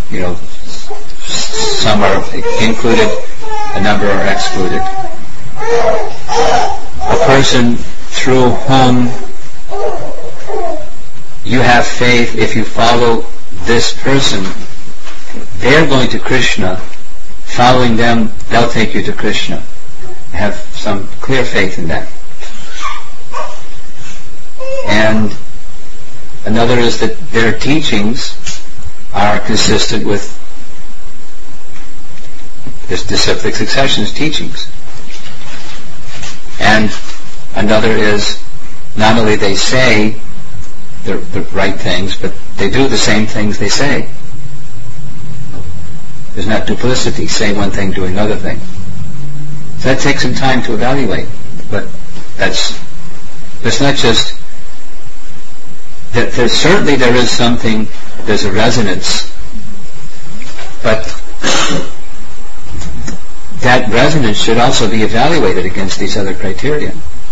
[SPEAKER 1] some are included, a number are excluded. A person through whom you have faith, if you follow this person, they're going to Krishna. Following them, they'll take you to Krishna. Have some clear faith in that. And another is that their teachings are consistent with this disciplic succession's teachings. And another is not only they say the right things, but they do the same things they say. There's not duplicity, say one thing, do another thing. So that takes some time to evaluate, but it's not just that there is something, there's a resonance, but that resonance should also be evaluated against these other criteria.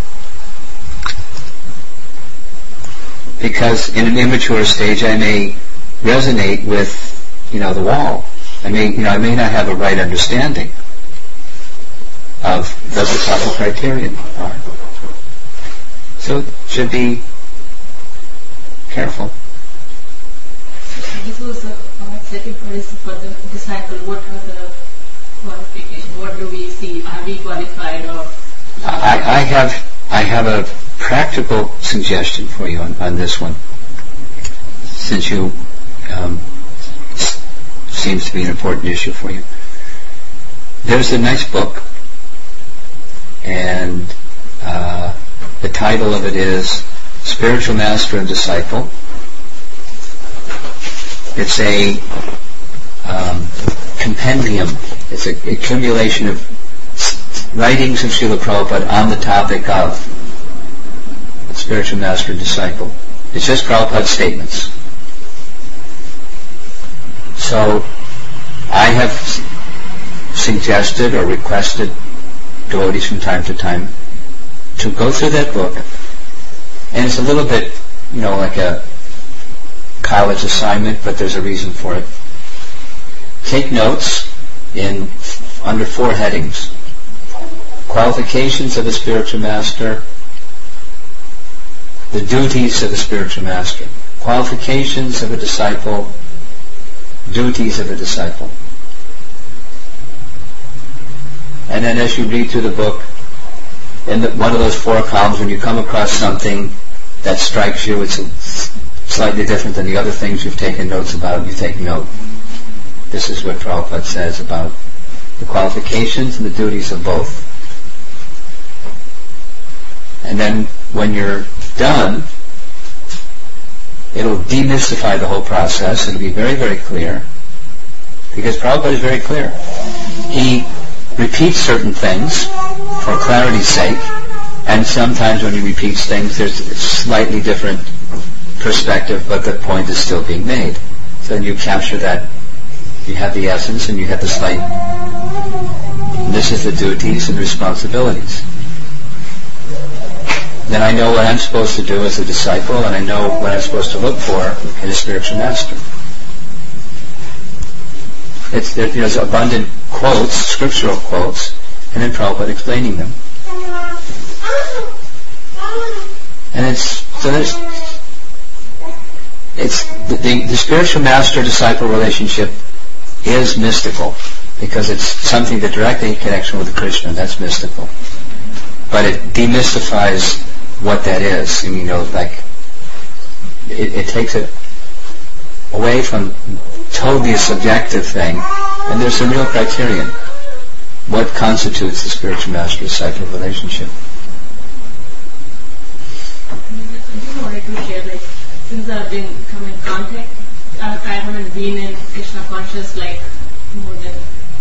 [SPEAKER 1] Because in an immature stage I may resonate with, the wall. I may not have a right understanding of what the proper criterion are. So it should be careful.
[SPEAKER 4] This was the second part is for the disciple. What are the qualifications? What do we see? Are we qualified or?
[SPEAKER 1] I have a practical suggestion for you on this one, since you seems to be an important issue for you. There's a nice book, and the title of it is Spiritual Master and Disciple. It's a compendium. It's an accumulation of writings of Srila Prabhupada on the topic of spiritual master and disciple. It's just Prabhupada's statements. So I have suggested or requested devotees from time to time to go through that book, and it's a little bit, like a college assignment, but there's a reason for it. Take notes under 4 headings: qualifications of a spiritual master, the duties of a spiritual master, qualifications of a disciple, duties of a disciple. And then as you read through the book, in one of those 4 columns, when you come across something that strikes you, it's slightly different than the other things you've taken notes about, you take note. This is what Prabhupada says about the qualifications and the duties of both. And then when you're done, it'll demystify the whole process. It'll be very, very clear, because Prabhupada is very clear. He repeats certain things for clarity's sake, and sometimes when he repeats things, there's a slightly different perspective, but the point is still being made. So then you capture that. You have the essence and you have the slight. And this is the duties and responsibilities. Then I know what I'm supposed to do as a disciple, and I know what I'm supposed to look for in a spiritual master. There's abundant quotes, scriptural quotes, and then Prabhupada explaining them. And the spiritual master-disciple relationship is mystical, because it's something that directly in connection with Krishna. That's mystical. But it demystifies what that is. And, it takes it away from totally a subjective thing, and there's a real criterion. What constitutes the spiritual master-disciple relationship?
[SPEAKER 4] I just wanted to share, since I've been come in contact, I haven't been in Krishna conscious more than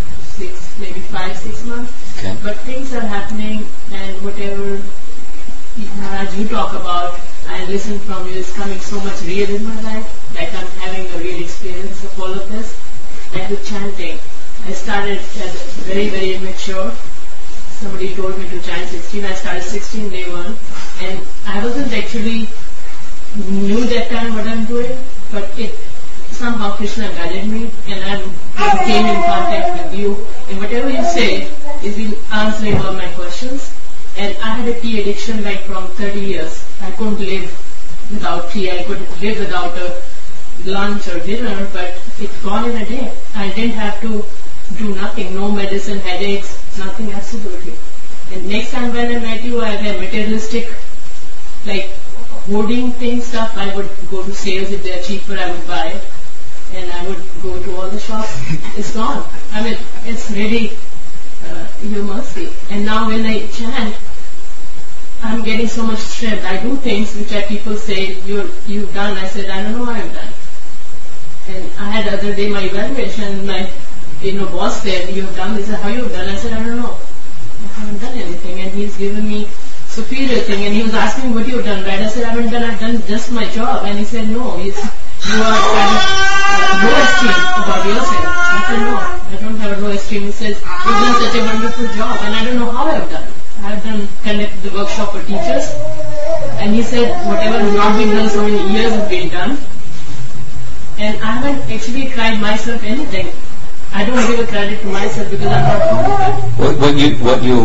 [SPEAKER 4] 5-6 months.
[SPEAKER 1] Okay.
[SPEAKER 4] But things are happening, and whatever Maharaj you talk about, I listen from you is coming so much real in my life, like I'm having a real experience of all of this. Like with chanting, I started as very, very immature. Somebody told me to chant 16. I started 16 day one, and I wasn't actually knew that time what I'm doing, but it somehow Krishna guided me, and I came in contact with you, and whatever you say is you answering all my questions. And I had a tea addiction like from 30 years. I couldn't live without tea. I couldn't live without a lunch or dinner, but it's gone in a day. I didn't have to do nothing, no medicine, headaches, nothing absolutely. And next time when I met you, I had materialistic, like hoarding things, stuff. I would go to sales. If they're cheaper, I would buy it. And I would go to all the shops. It's gone. I mean, it's really your mercy. And now when I chant, I'm getting so much strength. I do things which people say, you've done. I said, I don't know what I've done. And I had the other day my evaluation, my boss said, you have done this. How you have done? I said, I don't know. I haven't done anything. And he's given me superior thing. And he was asking me what you have done, right? I said, I haven't done. I've done just my job. And he said, no, you are kind of low esteem about yourself. I said, no, I don't have a low esteem. He says, you've done such a wonderful job. And I don't know how I've done. I've conducted the workshop for teachers. And he said, whatever has not been done so many years has been done. And I haven't actually tried myself anything. I don't give a credit to myself because I'm not confident.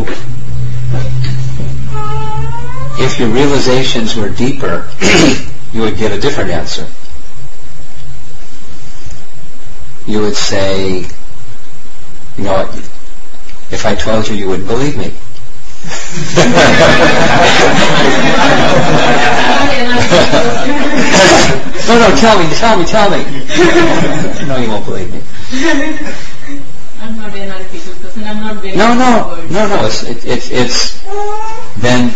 [SPEAKER 1] If your realizations were deeper, you would get a different answer. You would say, if I told you, you wouldn't believe me. No, tell me. No, you won't believe me.
[SPEAKER 4] I'm not an analytical person. I'm not very
[SPEAKER 1] No. It's then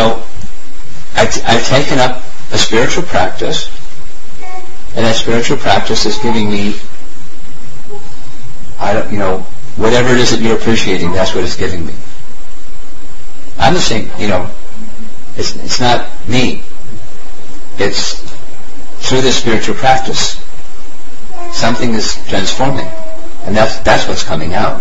[SPEAKER 1] I've taken up a spiritual practice, and that spiritual practice is giving me, whatever it is that you're appreciating. That's what it's giving me. I'm the same. It's not me. It's through this spiritual practice. Something is transforming, and that's what's coming out.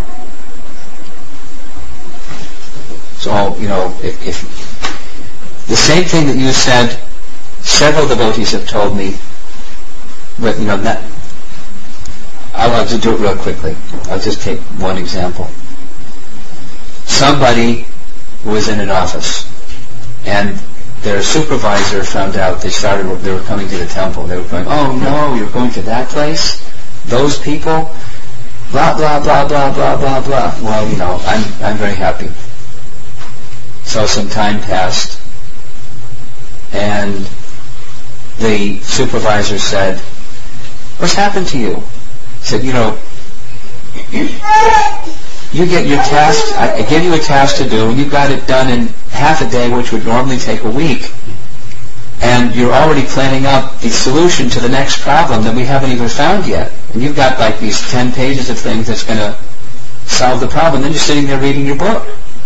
[SPEAKER 1] So if the same thing that you said, several devotees have told me, but I'll just do it real quickly. I'll just take one example. Somebody was in an office, and their supervisor found out they were coming to the temple. They were going, oh no, you're going to that place? Those people? Blah, blah, blah, blah, blah, blah, blah. Well, I'm very happy. So some time passed, and the supervisor said, what's happened to you? He said, you get your task, I give you a task to do, and you got it done in half a day, which would normally take a week. And you're already planning out the solution to the next problem that we haven't even found yet. And you've got like these 10 pages of things that's going to solve the problem. Then you're sitting there reading your book.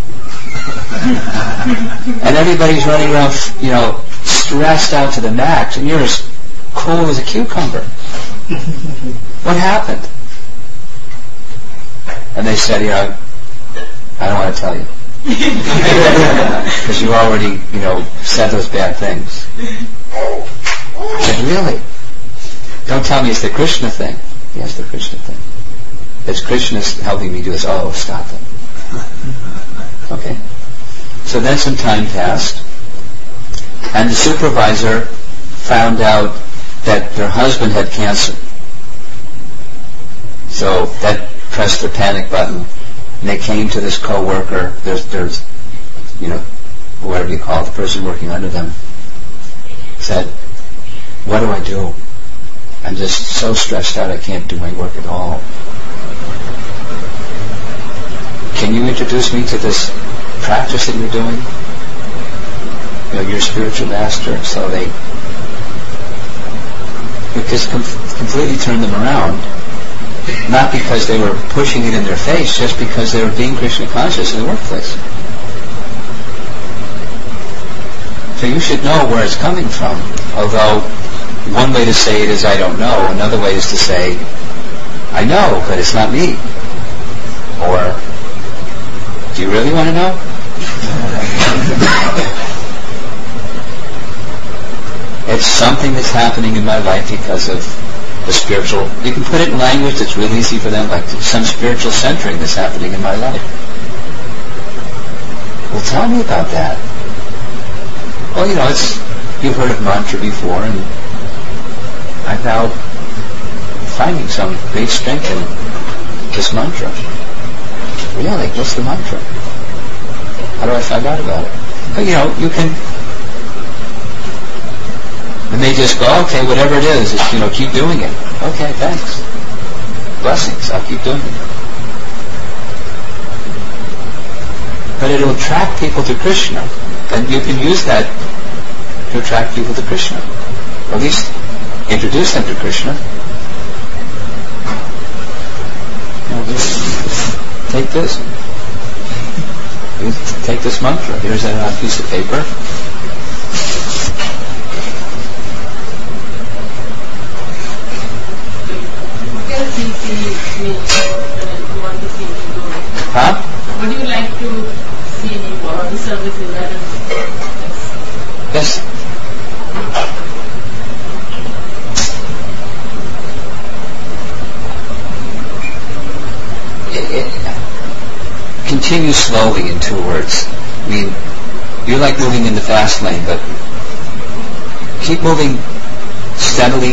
[SPEAKER 1] And everybody's running around, stressed out to the max, and you're as cool as a cucumber. What happened? And they said, I don't want to tell you. Because you already, said those bad things. I said, really? Don't tell me it's the Krishna thing. Yes, the Krishna thing. It's Krishna's helping me do this. Oh, stop it. Okay. So then some time passed, and the supervisor found out that their husband had cancer. So that pressed the panic button, and they came to this co-worker. There's whoever you call it, the person working under them, said, what do I do? I'm just so stressed out I can't do my work at all. Can you introduce me to this practice that you're doing? You're a spiritual master. So they just completely turned them around. Not because they were pushing it in their face, just because they were being Krishna conscious in the workplace. So you should know where it's coming from. Although, one way to say it is I don't know. Another way is to say, I know, but it's not me. Or, do you really want to know? It's something that's happening in my life because of the spiritual. You can put it in language that's really easy for them, like some spiritual centering that's happening in my life. Well, tell me about that. Well, you've heard of mantra before, and I'm now finding some great strength in this mantra. Really? What's the mantra? How do I find out about it? But you can. And they just go, okay, whatever it is, keep doing it. Okay, thanks. Blessings, I'll keep doing it. But it'll attract people to Krishna. And you can use that to attract people to Krishna. Or at least introduce them to Krishna. Just take this. Take this mantra. Here's a piece of paper. Huh?
[SPEAKER 4] Would you like to see me for the services?
[SPEAKER 1] Yes. Continue slowly in 2 words. I mean, you like moving in the fast lane, but keep moving steadily,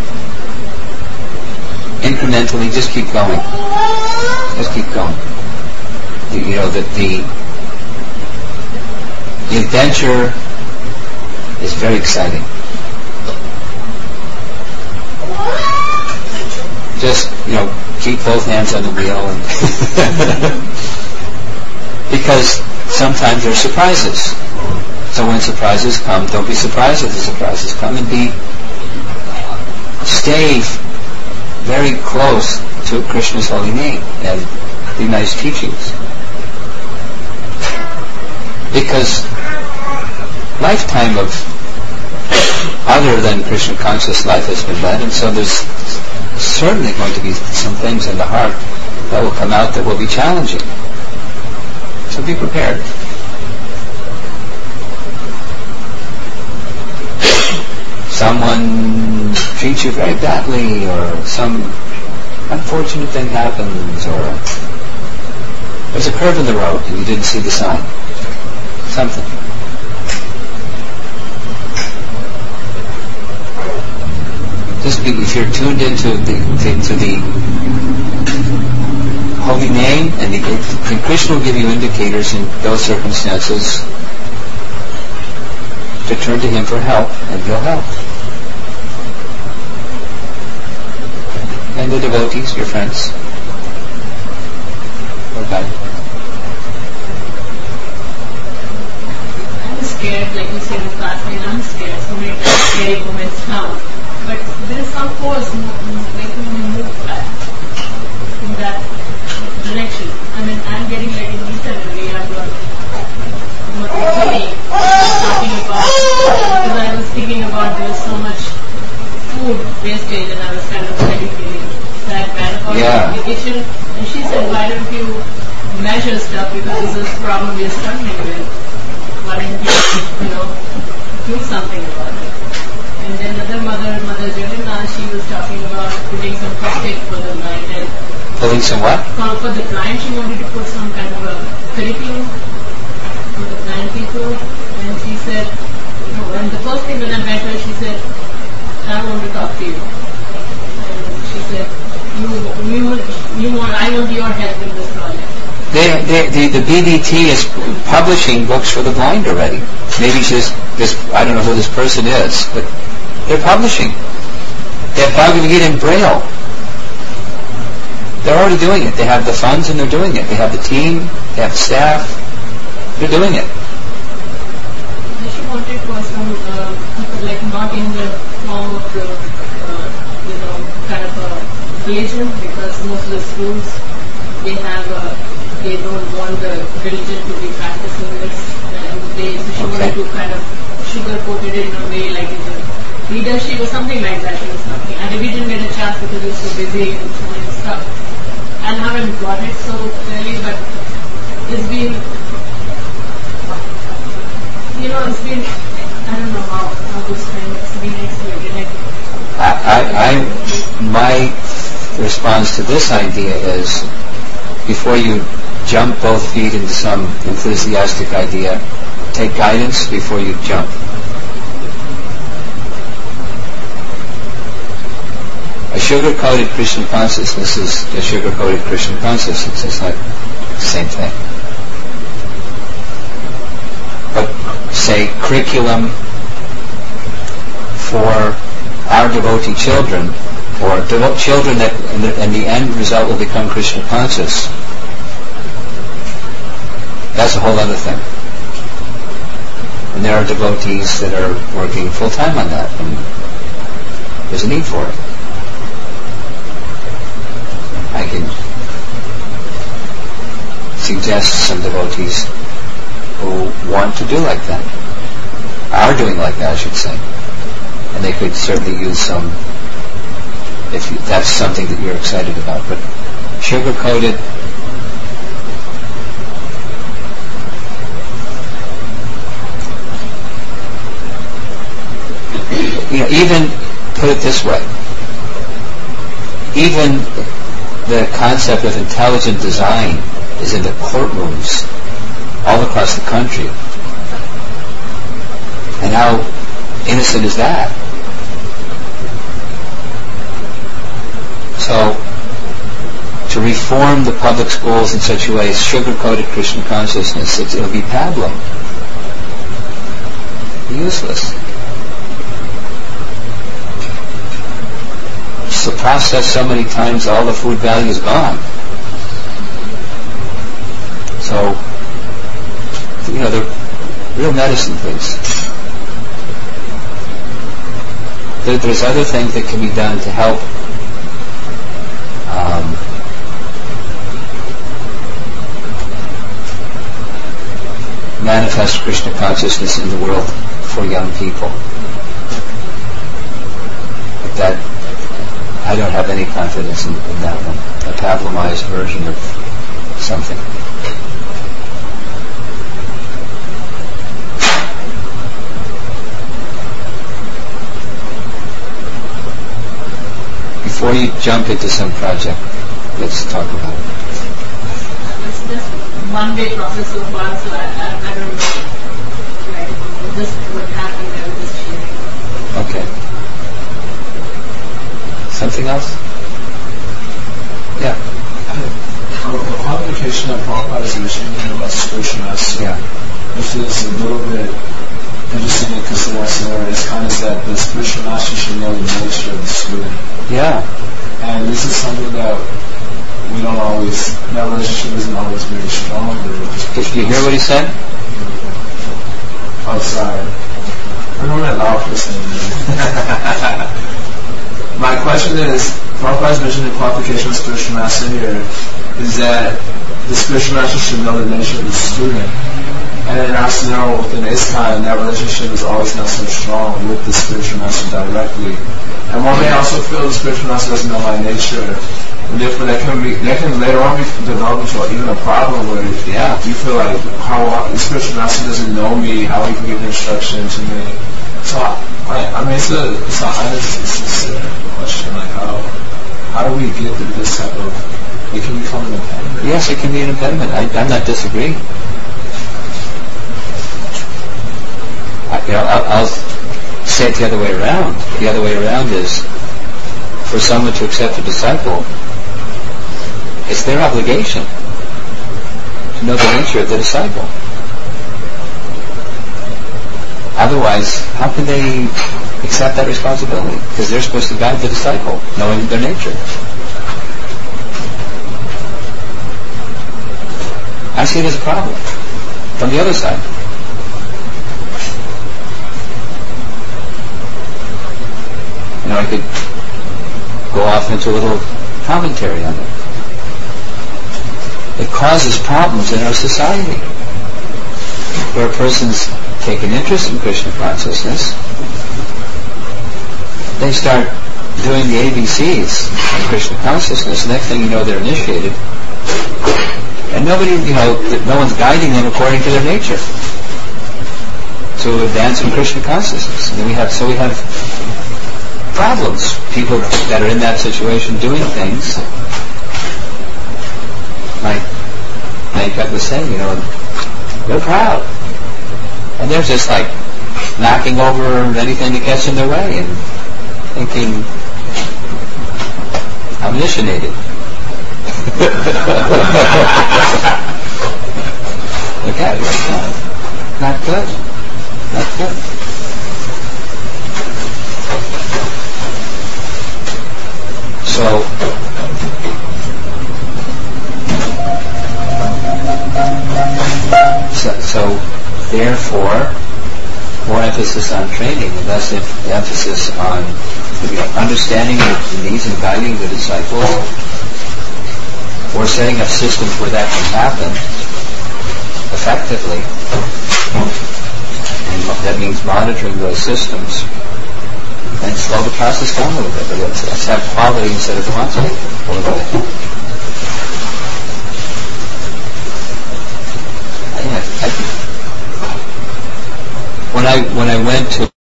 [SPEAKER 1] incrementally. Just keep going. Just keep going. The adventure is very exciting. Just keep both hands on the wheel, and because sometimes there are surprises. So when surprises come, don't be surprised if the surprises come, and stay very close to Krishna's holy name and the nice teachings. Because lifetime of other than Krishna conscious life has been led, and so there's certainly going to be some things in the heart that will come out that will be challenging. So be prepared. Someone treats you very badly, or some unfortunate thing happens, or there's a curve in the road and you didn't see the sign. Something. Just if you're tuned into the holy name, and Krishna will give you indicators in those circumstances to turn to Him for help, and He'll help. And the devotees, your friends. Okay.
[SPEAKER 4] I'm scared, like you said in class, I'm scared. So many scary moments now. But there is some force making me move in that direction. I'm getting like in recently, I've got talking about, because I was thinking about there's so much food wastage, and I was kind of feeling that bad about the kitchen. And she said, why don't you measure stuff, because this is a problem we're struggling with. Why don't you, do something about it? And then another Mother Janina, she was talking about putting some plastic for the blind. And
[SPEAKER 1] putting some what?
[SPEAKER 4] For the blind, she wanted to put some kind of a curriculum for the blind people. And she said, and the first thing when I met her, she said, I want to talk to you. And she said, I want your help in this project.
[SPEAKER 1] The BDT is publishing books for the blind already. Maybe I don't know who this person is, but they're publishing. They have Bhagavad Gita in Braille. They're already doing it. They have the funds and they're doing it. They have the team, they have the staff. They're doing it.
[SPEAKER 4] She wanted for some people, like not in the form of the, kind of a religion, because most of the schools, they don't want the religion to be practiced in this, and she wanted to kind of sugar-coated it in a way, like in the leadership or something like that. It was nothing. And we didn't get a chance because we were so busy with so many stuff. And haven't got it so clearly, but it's been, it's been, I don't know how this kind of been explained.
[SPEAKER 1] My response to this idea is, before you jump both feet into some enthusiastic idea, take guidance before you jump. A sugar-coated Krishna consciousness is a sugar-coated Krishna consciousness. It's not the same thing. But say curriculum for our devotee children, or children that in the end result will become Krishna conscious, that's a whole other thing. And there are devotees that are working full time on that, and there's a need for it. I can suggest some devotees who want to do like that, are doing like that, I should say. And they could certainly use some, if that's something that you're excited about. But sugar-coated, even put it this way, even the concept of intelligent design is in the courtrooms all across the country. And how innocent is that? So, to reform the public schools in such a way as sugar-coated Krishna consciousness, it'll be pablum. Useless. It's processed so many times, all the food value is gone. So, the real medicine things. There's other things that can be done to help manifest Krishna consciousness in the world for young people. But that, I don't have any confidence in that one. A pablumized version of something. Before you jump into some project, let's talk about it.
[SPEAKER 4] It's just one-day process so far, so I don't know. Right? Just what happened, I was just sharing.
[SPEAKER 1] Okay. Something else? Yeah.
[SPEAKER 5] The qualification of Prabhupada's mentioning about spiritual master, which is a little bit interesting because it's kind of that the spiritual master should know the nature of the student.
[SPEAKER 1] Yeah.
[SPEAKER 5] And this is something that we don't always, that relationship isn't always very strong.
[SPEAKER 1] Did you hear what he said?
[SPEAKER 5] Oh, sorry. I don't that loud for a second. My question is, Prabhupada's mentioning the qualification of spiritual master here is that the spiritual master should know the nature of the student. And in our scenario within ISKCON, that relationship is always not so strong with the spiritual master directly. And one may also feel the spiritual master doesn't know my nature, and therefore that can later on be developed into even a problem where you feel like how the spiritual master doesn't know me, how he can give instruction to me. So I mean it's a honest, sincere question, like how do we get through this type of, it can become an impediment?
[SPEAKER 1] Yes, it can be an impediment. I'm not disagreeing. I'll say it the other way around. The other way around is, for someone to accept a disciple, it's their obligation to know the nature of the disciple. Otherwise, how can they accept that responsibility? Because they're supposed to guide the disciple, knowing their nature. I see it as a problem from the other side. I could go off into a little commentary on it. It causes problems in our society, where a person's take an interest in Krishna consciousness, they start doing the ABCs of Krishna consciousness. Next thing you know, they're initiated, and nobody, no one's guiding them according to their nature to advance in Krishna consciousness. And then we have problems. People that are in that situation doing things, like Venkat was saying, they're proud, and they're just like knocking over anything that gets in their way and thinking, I'm initiated. Look at it. Not good. Not good. So therefore, more emphasis on training and less emphasis on understanding the needs and guiding the disciples, or setting up systems where that can happen effectively. And that means monitoring those systems and slow the process down a little bit. But let's have quality instead of quantity. When I went to